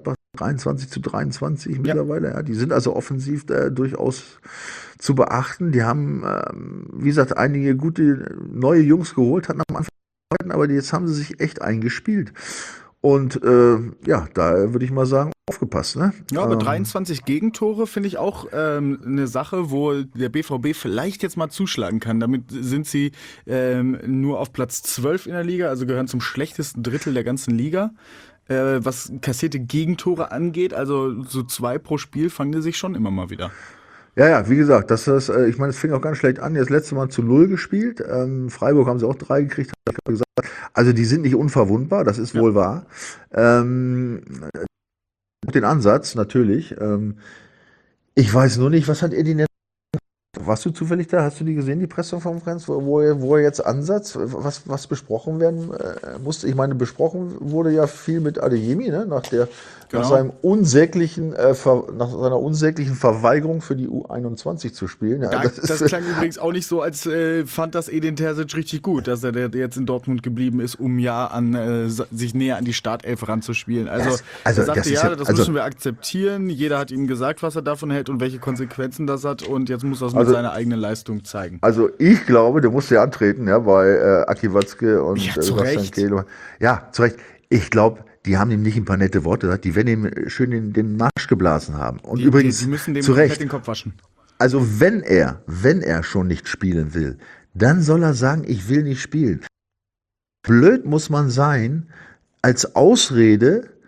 [SPEAKER 3] 23:23 mittlerweile. Ja. Die sind also offensiv durchaus zu beachten. Die haben, wie gesagt, einige gute neue Jungs geholt, hatten am Anfang, aber jetzt haben sie sich echt eingespielt. Und da würde ich mal sagen, aufgepasst. Ne?
[SPEAKER 2] Ja, aber 23 Gegentore finde ich auch eine Sache, wo der BVB vielleicht jetzt mal zuschlagen kann. Damit sind sie nur auf Platz 12 in der Liga, also gehören zum schlechtesten Drittel der ganzen Liga. Was kassierte Gegentore angeht, also so 2 pro Spiel fangen die sich schon immer mal wieder.
[SPEAKER 3] Ja, wie gesagt, ich meine, es fing auch ganz schlecht an. Das letzte Mal zu 0 gespielt. Freiburg haben sie auch 3 gekriegt, habe ich gesagt. Also die sind nicht unverwundbar, das ist wohl wahr. Den Ansatz, natürlich. Ich weiß nur nicht, was hat Edin jetzt. Warst du zufällig da? Hast du die gesehen, die Pressekonferenz, wo er jetzt Ansatz, was besprochen werden musste? Ich meine, besprochen wurde ja viel mit Adeyemi, ne? Nach seiner unsäglichen Verweigerung für die U21 zu spielen. Ja,
[SPEAKER 2] das klang übrigens auch nicht so, als fand das Edin Terzic richtig gut, dass er jetzt in Dortmund geblieben ist, um sich näher an die Startelf ranzuspielen. Also er sagte, das müssen wir akzeptieren. Jeder hat ihm gesagt, was er davon hält und welche Konsequenzen das hat. Und jetzt muss er es mit seiner eigenen Leistung zeigen. Also
[SPEAKER 3] ich glaube, der musste ja antreten, ja, bei Aki Watzke und Sebastian Kehl. Ja, zu Recht. Ich glaube, die haben ihm nicht ein paar nette Worte gesagt, die werden ihm schön den Marsch geblasen haben. Und übrigens,
[SPEAKER 2] die müssen dem
[SPEAKER 3] zu Recht
[SPEAKER 2] den Kopf waschen.
[SPEAKER 3] Also wenn er schon nicht spielen will, dann soll er sagen, ich will nicht spielen. Blöd muss man sein, als Ausrede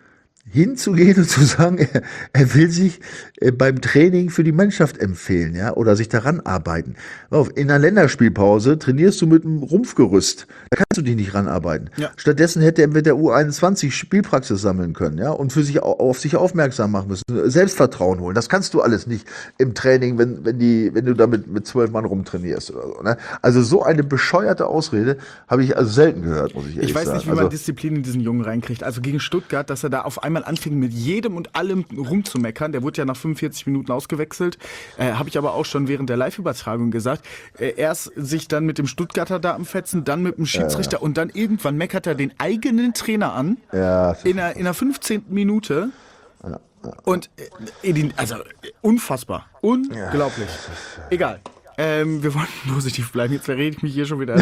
[SPEAKER 3] hinzugehen und zu sagen, er will sich beim Training für die Mannschaft empfehlen, ja, oder sich daran arbeiten. In einer Länderspielpause trainierst du mit einem Rumpfgerüst. Da kannst du dich nicht ranarbeiten.
[SPEAKER 2] Ja.
[SPEAKER 3] Stattdessen hätte er mit der U21 Spielpraxis sammeln können, ja, und für sich auf sich aufmerksam machen müssen, Selbstvertrauen holen. Das kannst du alles nicht im Training, wenn du da mit 12 Mann rumtrainierst oder so, ne? Also so eine bescheuerte Ausrede habe ich also selten gehört, muss ich ehrlich
[SPEAKER 2] Ich weiß
[SPEAKER 3] sagen.
[SPEAKER 2] nicht, wie man Disziplin in diesen Jungen reinkriegt. Also gegen Stuttgart, dass er da auf einmal anfing, mit jedem und allem rumzumeckern. Der wurde ja nach 45 Minuten ausgewechselt. Habe ich aber auch schon während der Live-Übertragung gesagt. Erst sich dann mit dem Stuttgarter da am Fetzen, dann mit dem Schiedsrichter und dann irgendwann meckert er den eigenen Trainer an.
[SPEAKER 3] Ja.
[SPEAKER 2] In der 15. Minute. Und also unfassbar. Unglaublich. Egal. Wir wollen positiv bleiben, jetzt verrede ich mich hier schon wieder.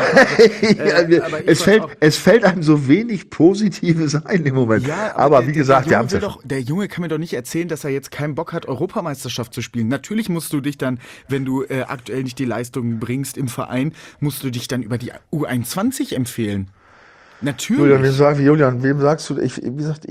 [SPEAKER 3] Es fällt einem so wenig Positives ein im Moment.
[SPEAKER 2] Ja,
[SPEAKER 3] aber wie gesagt,
[SPEAKER 2] der Junge kann mir doch nicht erzählen, dass er jetzt keinen Bock hat, Europameisterschaft zu spielen. Natürlich musst du dich dann, wenn du aktuell nicht die Leistungen bringst im Verein, musst du dich dann über die U21 empfehlen. Natürlich.
[SPEAKER 3] Wem sagst du, ich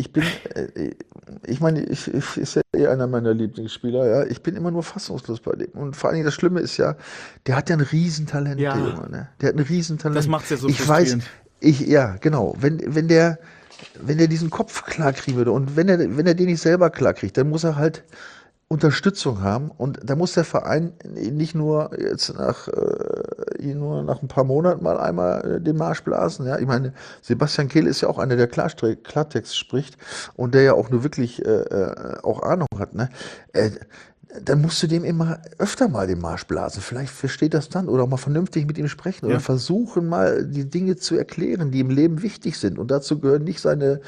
[SPEAKER 3] meine, ich ist ja eh einer meiner Lieblingsspieler, ja. Ich bin immer nur fassungslos bei dem. Und vor allen Dingen das Schlimme ist ja, der hat ja ein Riesentalent,
[SPEAKER 2] Ja.
[SPEAKER 3] der Junge, ne? Der hat ein Riesentalent.
[SPEAKER 2] Das macht's ja so
[SPEAKER 3] Ich weiß,
[SPEAKER 2] frustrierend.
[SPEAKER 3] ja, genau. Wenn der diesen Kopf klar kriegen würde und wenn er den nicht selber klar kriegt, dann muss er halt Unterstützung haben und da muss der Verein nicht nur jetzt nach ein paar Monaten mal einmal den Marsch blasen. Ja? Ich meine, Sebastian Kehl ist ja auch einer, der Klartext spricht und der ja auch nur wirklich auch Ahnung hat. Ne? Dann musst du dem immer öfter mal den Marsch blasen. Vielleicht versteht das dann oder auch mal vernünftig mit ihm sprechen oder versuchen mal die Dinge zu erklären, die im Leben wichtig sind. Und dazu gehören nicht seine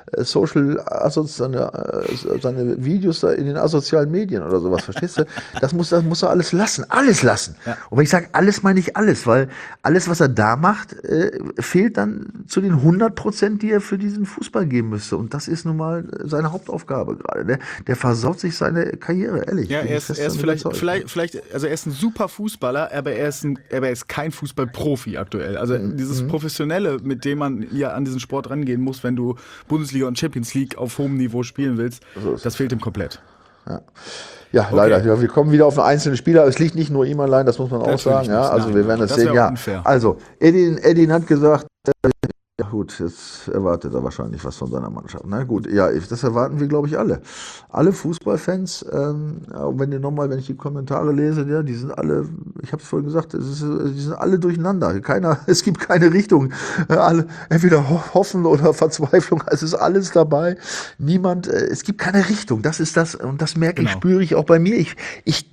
[SPEAKER 3] seine Videos da in den asozialen Medien oder sowas, verstehst du? Das muss er alles lassen. Alles lassen. Ja. Und wenn ich sage alles, meine ich alles, weil alles, was er da macht, fehlt dann zu den 100%, die er für diesen Fußball geben müsste. Und das ist nun mal seine Hauptaufgabe gerade. Ne? Der versaut sich seine Karriere, ehrlich.
[SPEAKER 2] Ja, er ist vielleicht, also er ist ein super Fußballer, aber er ist kein Fußballprofi aktuell. Also dieses Professionelle, mit dem man ja an diesen Sport rangehen muss, wenn du Bundesliga und Champions League auf hohem Niveau spielen willst, das fehlt ihm komplett.
[SPEAKER 3] Ja, leider. Ja, wir kommen wieder auf einen einzelnen Spieler. Es liegt nicht nur ihm allein, das muss man auch sagen. Ja, also wir werden das sehen. Ja, also Edin hat gesagt, ja gut, jetzt erwartet er wahrscheinlich was von seiner Mannschaft. Na gut, ja, das erwarten wir, glaube ich, alle. Alle Fußballfans, wenn ich die Kommentare lese, ja, die sind alle, ich habe es vorhin gesagt, die sind alle durcheinander. Es gibt keine Richtung. Alle, entweder Hoffen oder Verzweiflung, es ist alles dabei. Es gibt keine Richtung. Das ist das, und das merke ich, spüre ich auch bei mir. Ich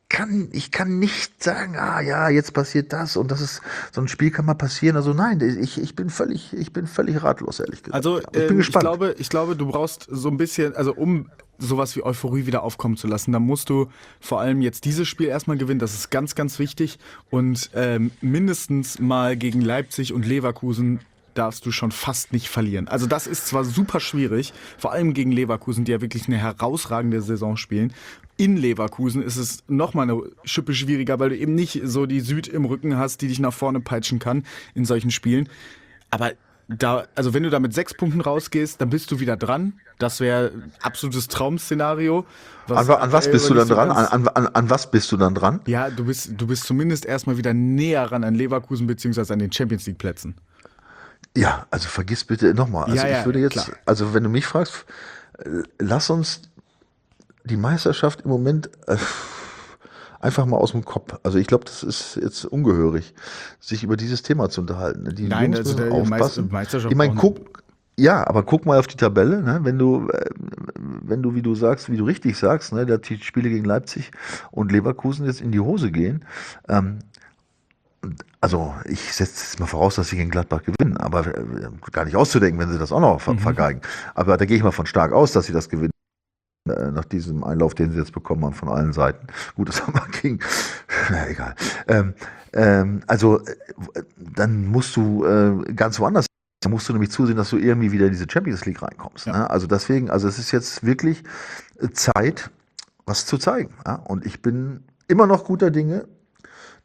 [SPEAKER 3] kann nicht sagen, jetzt passiert das und das ist, so ein Spiel kann mal passieren. Also nein, ich bin völlig ratlos, ehrlich gesagt.
[SPEAKER 2] Also
[SPEAKER 3] ich bin gespannt.
[SPEAKER 2] Ich glaube, du brauchst so ein bisschen, also um sowas wie Euphorie wieder aufkommen zu lassen, dann musst du vor allem jetzt dieses Spiel erstmal gewinnen, das ist ganz, ganz wichtig und mindestens mal gegen Leipzig und Leverkusen darfst du schon fast nicht verlieren. Also das ist zwar super schwierig, vor allem gegen Leverkusen, die ja wirklich eine herausragende Saison spielen. In Leverkusen ist es nochmal eine Schippe schwieriger, weil du eben nicht so die Süd im Rücken hast, die dich nach vorne peitschen kann in solchen Spielen. Aber also wenn du da mit 6 Punkten rausgehst, dann bist du wieder dran. Das wäre ein absolutes Traum-Szenario.
[SPEAKER 3] An was bist du dann dran? An was bist du dann dran?
[SPEAKER 2] Ja, du bist zumindest erstmal wieder näher ran an Leverkusen beziehungsweise an den Champions-League-Plätzen.
[SPEAKER 3] Ja, also vergiss bitte nochmal. Also ich würde jetzt, klar. Also wenn du mich fragst, lass uns die Meisterschaft im Moment einfach mal aus dem Kopf. Also ich glaube, das ist jetzt ungehörig, sich über dieses Thema zu unterhalten. Die
[SPEAKER 2] Nein,
[SPEAKER 3] Jungs müssen aufpassen.
[SPEAKER 2] Meisterschaft
[SPEAKER 3] ich meine, aber guck mal auf die Tabelle, ne? Wenn du, wie du richtig sagst, ne, dass die Spiele gegen Leipzig und Leverkusen jetzt in die Hose gehen, also ich setze jetzt mal voraus, dass sie gegen Gladbach gewinnen, aber gar nicht auszudenken, wenn sie das auch noch vergeigen. Aber da gehe ich mal von stark aus, dass sie das gewinnen. Nach diesem Einlauf, den sie jetzt bekommen haben von allen Seiten. Gut, das haben wir gegen. Na egal. Also dann musst du ganz woanders. Da musst du nämlich zusehen, dass du irgendwie wieder in diese Champions League reinkommst. Ja. Ne? Also deswegen, es ist jetzt wirklich Zeit, was zu zeigen. Ja? Und ich bin immer noch guter Dinge,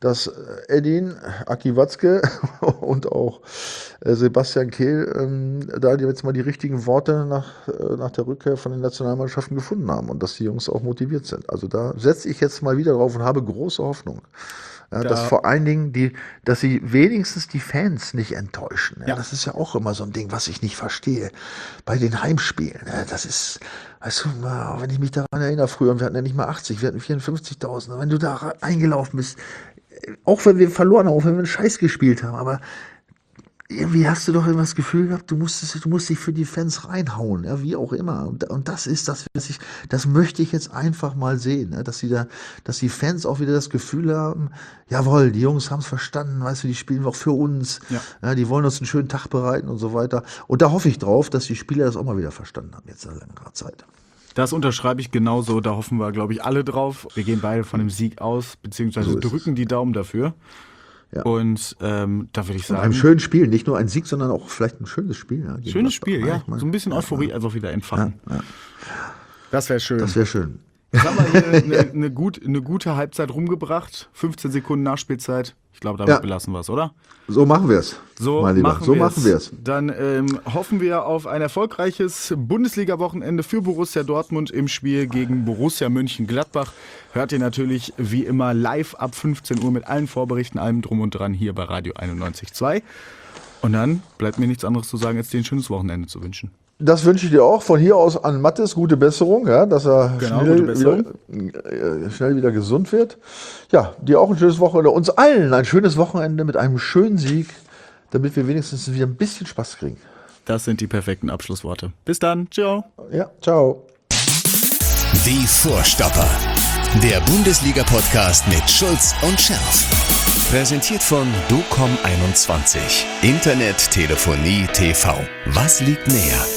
[SPEAKER 3] dass Edin, Aki Watzke und auch Sebastian Kehl da jetzt mal die richtigen Worte nach der Rückkehr von den Nationalmannschaften gefunden haben und dass die Jungs auch motiviert sind. Also da setze ich jetzt mal wieder drauf und habe große Hoffnung. Ja, dass vor allen Dingen dass sie wenigstens die Fans nicht enttäuschen. Ja, das ist ja auch immer so ein Ding, was ich nicht verstehe. Bei den Heimspielen, das ist, weißt du, wenn ich mich daran erinnere, früher, wir hatten ja nicht mal 80, wir hatten 54.000. Wenn du da eingelaufen bist, auch wenn wir verloren haben, auch wenn wir einen Scheiß gespielt haben, aber irgendwie hast du doch immer das Gefühl gehabt, du musst dich für die Fans reinhauen, ja, wie auch immer. Und das ist das, das möchte ich jetzt einfach mal sehen, ne? Dass die Fans auch wieder das Gefühl haben, jawohl, die Jungs haben es verstanden, weißt du, die spielen auch für uns, ja, die wollen uns einen schönen Tag bereiten und so weiter. Und da hoffe ich drauf, dass die Spieler das auch mal wieder verstanden haben, jetzt seit längerer Zeit.
[SPEAKER 2] Das unterschreibe ich genauso, da hoffen wir, glaube ich, alle drauf. Wir gehen beide von dem Sieg aus, beziehungsweise so drücken die Daumen dafür. Ja. Und da würde ich sagen...
[SPEAKER 3] Ein schönes Spiel, nicht nur ein Sieg, sondern auch vielleicht ein schönes Spiel. Ja,
[SPEAKER 2] schönes Spiel, ja. So ein bisschen Euphorie einfach wieder entfachen. Ja. Das wäre schön.
[SPEAKER 3] Das wäre schön.
[SPEAKER 2] Jetzt haben wir hier eine gute Halbzeit rumgebracht. 15 Sekunden Nachspielzeit. Ich glaube, damit belassen wir es, oder?
[SPEAKER 3] So machen wir es, mein Lieber. So machen wir es.
[SPEAKER 2] Dann hoffen wir auf ein erfolgreiches Bundesliga-Wochenende für Borussia Dortmund im Spiel gegen Borussia Mönchengladbach. Hört ihr natürlich wie immer live ab 15 Uhr mit allen Vorberichten, allem drum und dran hier bei Radio 91.2. Und dann bleibt mir nichts anderes zu sagen, als dir ein schönes Wochenende zu wünschen.
[SPEAKER 3] Das wünsche ich dir auch. Von hier aus an Mattes gute Besserung, ja, dass er schnell wieder gesund wird. Ja, dir auch ein schönes Wochenende. Uns allen ein schönes Wochenende mit einem schönen Sieg, damit wir wenigstens wieder ein bisschen Spaß kriegen.
[SPEAKER 2] Das sind die perfekten Abschlussworte. Bis dann. Ciao.
[SPEAKER 3] Ja, ciao.
[SPEAKER 1] Die Vorstopper. Der Bundesliga-Podcast mit Schulz und Scherf. Präsentiert von DOCOM21. Internet, Telefonie, TV. Was liegt näher?